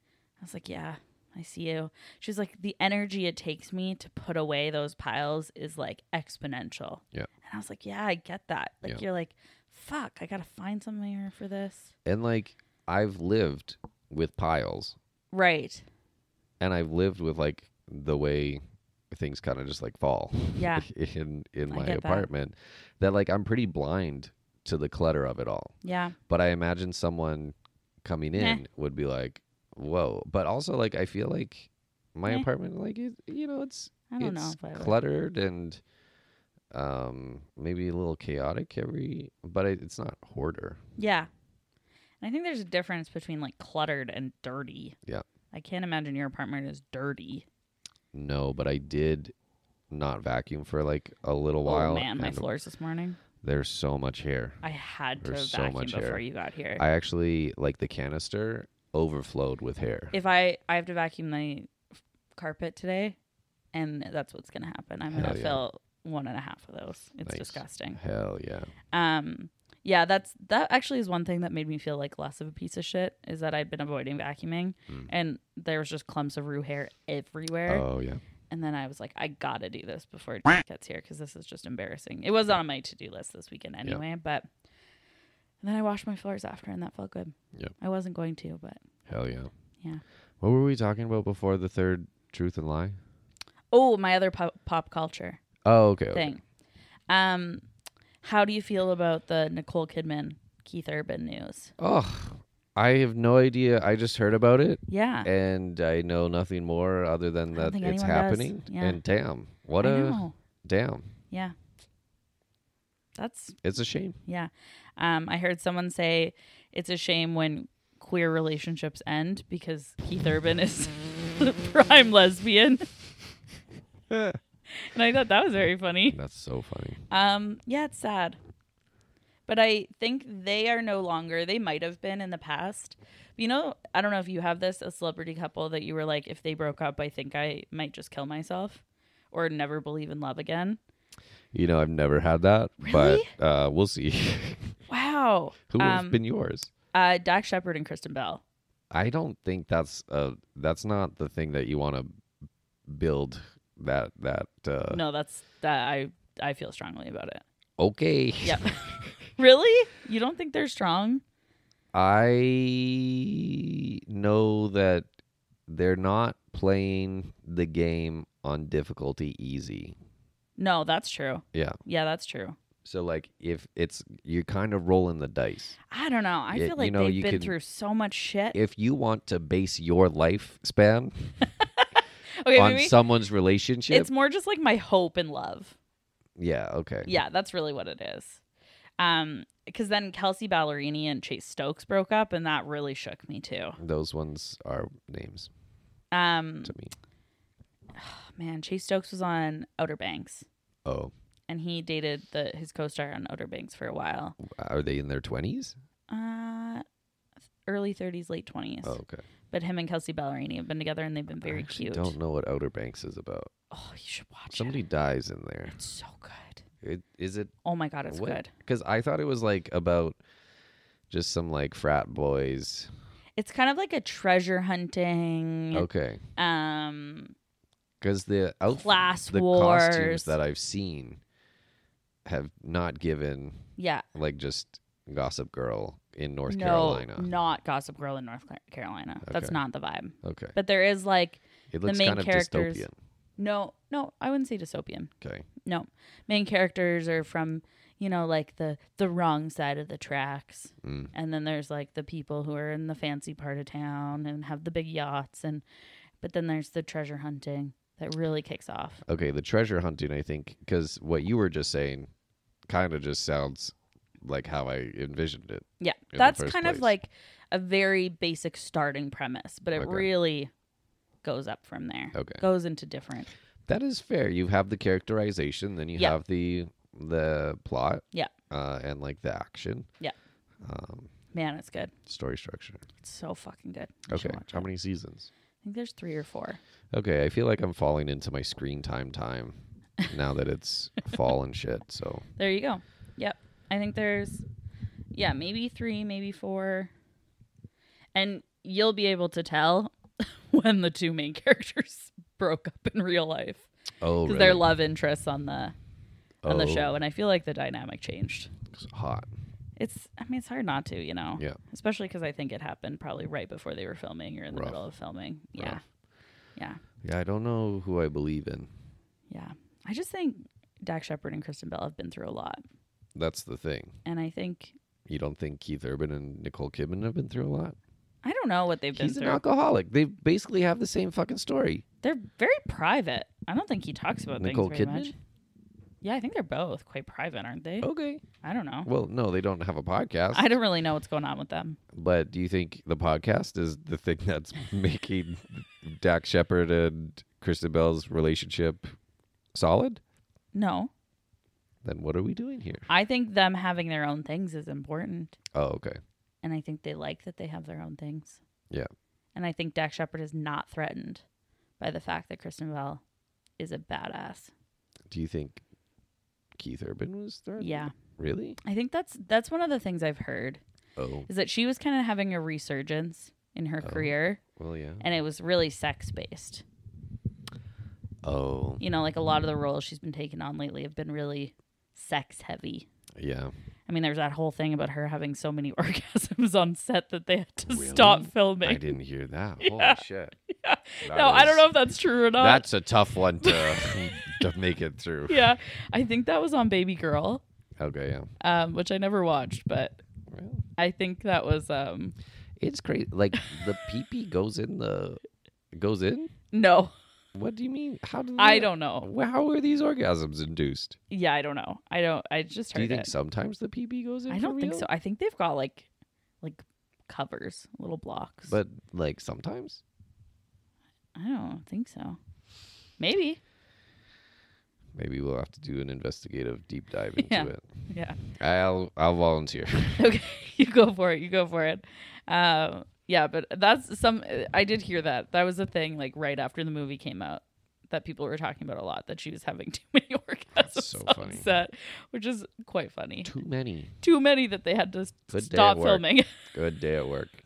I was like, yeah, I see you. She was like, the energy it takes me to put away those piles is like exponential. Yeah. And I was like, yeah, I get that. Like, Yeah. you're like, fuck, I got to find something here for this. And like I've lived with piles Right. and I've lived with like the way things kind of just like fall Yeah. in in I my get that. apartment that like I'm pretty blind to the clutter of it all. Yeah. But I imagine someone coming in Nah. would be like, "Whoa!" But also, like, I feel like my Nah. apartment, like, it, you know, it's I don't it's know if I would. cluttered and um maybe a little chaotic every, but it, it's not hoarder. Yeah. And I think there's a difference between like cluttered and dirty. Yeah. I can't imagine your apartment is dirty. No, but I did not vacuum for like a little while. Oh man, my and floors this morning. There's so much hair. I had to There's so vacuum much before hair. you got here. I actually like the canister overflowed with hair. if I I have to vacuum the f- carpet today, and that's what's gonna happen. I'm gonna Hell yeah. fill one and a half of those. It's Nice. disgusting. Hell yeah. Um, yeah, that's that actually is one thing that made me feel like less of a piece of shit is that I'd been avoiding vacuuming, Mm. and there was just clumps of Rue hair everywhere. Oh yeah. And then I was like, I gotta do this before Jack gets here because this is just embarrassing. It was on my to do list this weekend anyway, but and then I washed my floors after, and that felt good. Yep. I wasn't going to, but Hell yeah. yeah. What were we talking about before the third truth and lie? Oh, my other pop, pop culture Oh, okay. okay. thing. Um, how do you feel about the Nicole Kidman, Keith Urban news? Oh, I have no idea. I just heard about it, Yeah, and I know nothing more other than I don't that think it's anyone does. happening. Yeah. And damn, what I a know. damn! Yeah, that's It's a shame. yeah. Um, I heard someone say it's a shame when queer relationships end because Keith Urban is the prime lesbian. And I thought that was very funny. That's so funny. Um, yeah, it's sad. But I think they are no longer, they might have been in the past. You know, I don't know if you have this, a celebrity couple that you were like, if they broke up, I think I might just kill myself or never believe in love again. You know, I've never had that, Really? but uh, we'll see. Wow. Who have Um, been yours? Uh, Dax Shepard and Kristen Bell. I don't think that's uh that's not the thing that you want to build. That that. Uh, No, that's that. I I feel strongly about it. Okay. Yep. Really? You don't think they're strong? I know that they're not playing the game on difficulty easy. No, that's true. Yeah. Yeah, that's true. So like if it's you're kind of rolling the dice. I don't know. I Yeah, feel like you know, they've you been can- through so much shit. If you want to base your lifespan Okay, on maybe someone's relationship, it's more just like my hope and love. yeah, okay. Yeah, that's really what it is. Um, because then Kelsey Ballerini and Chase Stokes broke up, and that really shook me too. Those ones are names Um, to me. man, Chase Stokes was on Outer Banks, Oh, and he dated the his co-star on Outer Banks for a while. are they in their twenties? Uh, early thirties, late twenties. Oh, okay. But him and Kelsey Ballerini have been together, and they've been very I actually cute. don't know what Outer Banks is about. Oh, you should watch Somebody it. dies in there. It's so good. It, is it? Oh my god, it's good. Because I thought it was like about just some like frat boys. It's kind of like a treasure hunting. Okay. Um, Because the out- class the wars. costumes that I've seen have not given yeah. like just Gossip Girl in North no, Carolina. not Gossip Girl in North Car- Carolina. That's Okay. not the vibe. Okay. But there is like It the looks main kind of characters. dystopian. No, no, I wouldn't say dystopian. Okay. No, main characters are from you know like the the wrong side of the tracks, Mm. and then there's like the people who are in the fancy part of town and have the big yachts, and but then there's the treasure hunting that really kicks off. Okay, the treasure hunting, I think, because what you were just saying kind of just sounds like how I envisioned it. Yeah, in the that's first kind of place. like a very basic starting premise, but it Okay. really goes up from there. Okay. Goes into different. That is fair. You have the characterization, then you Yeah. have the the plot, Yeah. uh, and like the action, Yeah. um, Man, it's good. story structure. It's so fucking good. You should Okay, watch how it. many seasons? I think there's three or four. Okay, I feel like I'm falling into my screen time time now that it's fall and shit. So There you go. Yep. I think there's, yeah, maybe three, maybe four. And you'll be able to tell when the two main characters broke up in real life. oh, Because really? they're love interests on the on the Oh, show. And I feel like the dynamic changed. it's hot. It's, I mean, it's hard not to, you know? Yeah. Especially because I think it happened probably right before they were filming or in the Rough. middle of filming. Yeah. Rough. Yeah. Yeah, I don't know who I believe in. Yeah. I just think Dax Shepard and Kristen Bell have been through a lot. That's the thing. And I think, You don't think Keith Urban and Nicole Kidman have been through a lot? I don't know what they've been He's an through. alcoholic. They basically have the same fucking story. They're very private. I don't think he talks about Nicole things very Kidman? much. Yeah, I think they're both quite private, aren't they? Okay. I don't know. Well, no, they don't have a podcast. I don't really know what's going on with them. But do you think the podcast is the thing that's making Dax Shepard and Kristen Bell's relationship solid? No. Then what are we doing here? I think them having their own things is important. Oh, okay. And I think they like that they have their own things. Yeah. And I think Dax Shepard is not threatened by the fact that Kristen Bell is a badass. Do you think Keith Urban was threatened? Yeah. Really? I think that's that's one of the things I've heard Oh, is that she was kind of having a resurgence in her Oh. career, well, yeah. and it was really sex based. Oh, You know, like a lot of the roles she's been taking on lately have been really sex heavy. yeah. I mean, there's that whole thing about her having so many orgasms on set that they had to Really? stop filming. I didn't hear that. Yeah. Holy shit. Yeah. That No, I don't is- know if that's true or not. That's a tough one to to make it through. Yeah, I think that was on Baby Girl, Okay, yeah. um, which I never watched, but Well, I think that was um, it's crazy. Like the pee-pee goes in the goes in. no, What do you mean? How do I they- don't know. Well, How are these orgasms induced? Yeah, I don't know. I don't. I just heard Do you think it. sometimes the pee-pee goes in? I for don't think real? so. I think they've got like, like covers, little blocks. But like sometimes. I don't think so. Maybe. Maybe we'll have to do an investigative deep dive into Yeah. it. Yeah. I'll I'll volunteer. Okay, you go for it. You go for it. Um, yeah, but that's some. I did hear that. That was a thing. Like right after the movie came out, that people were talking about a lot. That she was having too many orgasms so on funny. set, which is quite funny. Too many. Too many that they had to s- Good day stop at work. filming. Good day at work.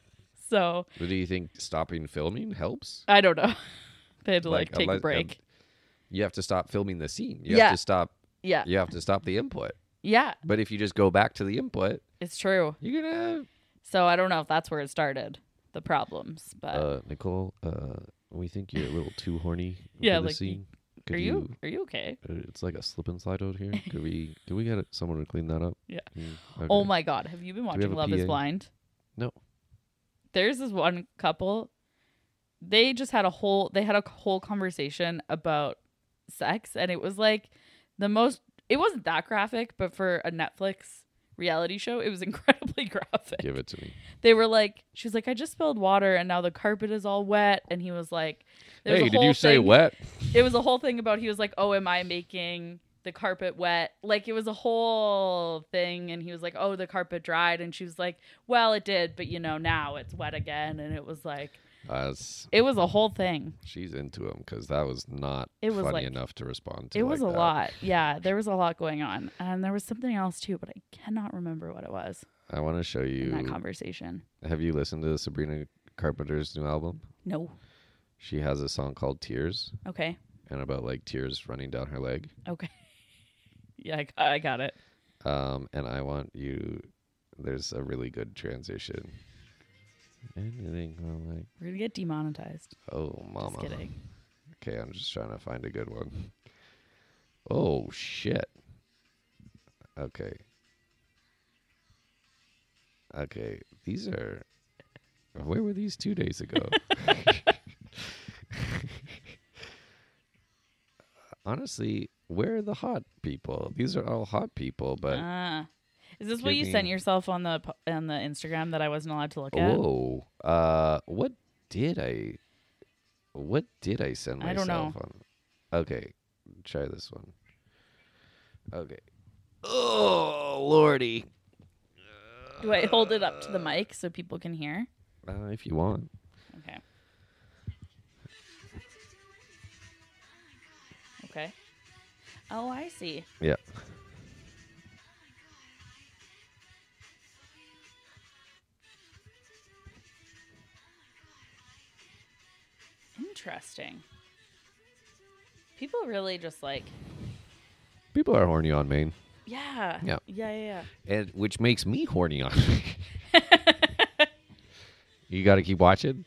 So But do you think stopping filming helps? I don't know. They had to like, Like, take a unless- break. um, You have to stop filming the scene. You Yeah. have to stop. yeah. You have to stop the input. Yeah. But if you just go back to the input, It's true. you're gonna. So I don't know if that's where it started, the problems. But Uh, Nicole, uh, we think you're a little too horny Yeah, for the like, scene. Could are you are you okay? uh, It's like a slip and slide out here. Could we? Could we get it- someone to clean that up? Yeah. Mm, okay. Oh my God. Have you been we watching have a Love P is A? Blind? No. There's this one couple. They just had a whole they had a whole conversation about sex, and it was like the most it wasn't that graphic, but for a Netflix reality show, it was incredibly graphic. Give it to me. They were like, she was like, I just spilled water and now the carpet is all wet. And he was like, there was Hey, a did whole you say thing- wet? It was a whole thing about, he was like, oh, am I making the carpet wet? Like, it was a whole thing. And he was like, oh, the carpet dried. And she was like, well, it did, but you know, now it's wet again. And it was like, Uh, s- it was a whole thing. she's into him because that was not It was funny like- enough to respond to. It was like a that. lot. Yeah, there was a lot going on. And there was something else too, but I cannot remember what it was I want to show in that you. conversation. Have you listened to Sabrina Carpenter's new album? No. She has a song called Tears Okay. and about like tears running down her leg. Okay. Yeah, I got, I got it. Um, and I want you. There's a really good transition. Anything I'm like, We're gonna get demonetized. oh mama. Just kidding. Okay, I'm just trying to find a good one. Oh shit. Okay. Okay, these are. Where were these two days ago? Honestly, where are the hot people? These are all hot people, but Ah, is this what give you me- sent yourself on the po- on the Instagram that I wasn't allowed to look at? whoa. Uh, what did I? What did I send I myself don't know. on? Okay, try this one. Okay. Oh lordy. Do I hold it up to the mic so people can hear? Uh, if you want. Okay. Okay. Oh, I see. Yeah. Interesting. People really just like, People are horny on Maine, yeah, Yeah. yeah, yeah. and which makes me horny on. You got to keep watching.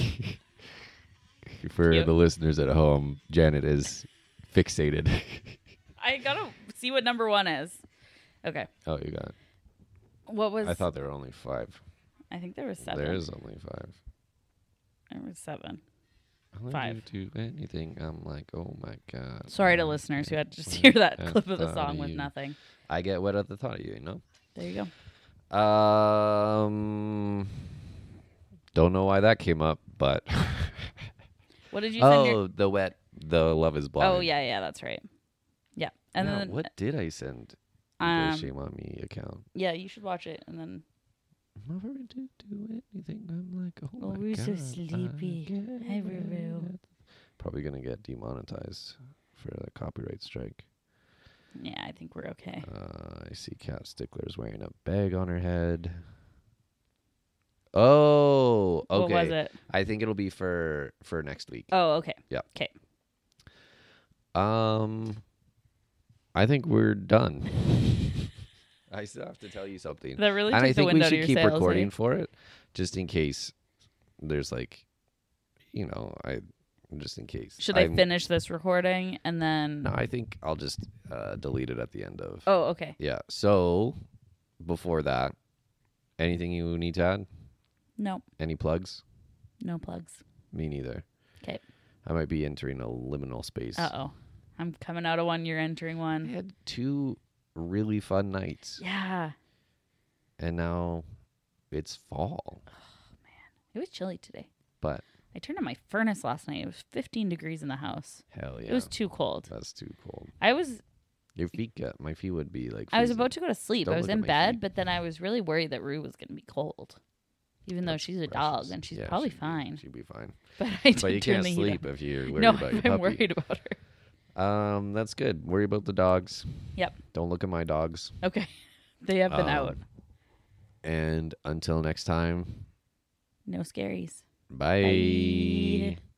For Cute. the listeners at home, Janet is fixated. I gotta see what number one is. Okay. Oh, you got it. What was? I thought there were only five. I think there was seven. There's only five. There was seven. I'll let Five. you do anything. I'm like, oh my god. Sorry to I listeners who get had to just wet hear that at clip of the thought song with you. nothing. I get wet at the thought of you. You know. There you go. Um. Don't know why that came up, but What did you send oh, your? the wet, the Love Is Blind. Oh yeah, yeah, that's right. Yeah, and Now, then what did I send? um, the Shame on Me account. yeah, you should watch it, and then I'm never going to do anything. I'm like, oh Oh, my we're god. so sleepy. I Hi, Ruru. get- Probably gonna get demonetized for the copyright strike. yeah, I think we're okay. Uh, I see Cat Stickler's wearing a bag on her head. Oh, okay. What was it? I think it'll be for for next week. Oh, okay. Yeah. Okay. Um, I think we're done. I still have to tell you something, That really and took I the think wind we out of should your keep sails, recording eh? for it, just in case there's like, you know, I just in case. Should I I'm- finish this recording and then? No, I think I'll just uh, delete it at the end of. Oh, okay. Yeah. So before that, anything you need to add? No, Any plugs? no plugs. Me neither. 'Kay. I might be entering a liminal space. Uh oh, I'm coming out of one. You're entering I one. had two really fun nights, Yeah, and now it's fall. it was chilly today. But I turned on my furnace last night. It was fifteen degrees in the house. hell yeah, It was too cold. that's too cold. I was Your feet get my feet would be like. I was freezing. about to go to sleep. Don't I was look at in my bed, feet. but then I was really worried that Rue was going to be cold, even though That's she's a precious. dog and she's Yeah, probably she'd be- fine. She'd be fine. But I did But you turn can't the heat sleep up. if you're worried No, about your I'm puppy. worried about her. Um, that's good. Worry about the dogs. Yep. Don't look at my dogs. Okay, they have been Um, out. And until next time, No scaries. Bye. Bye.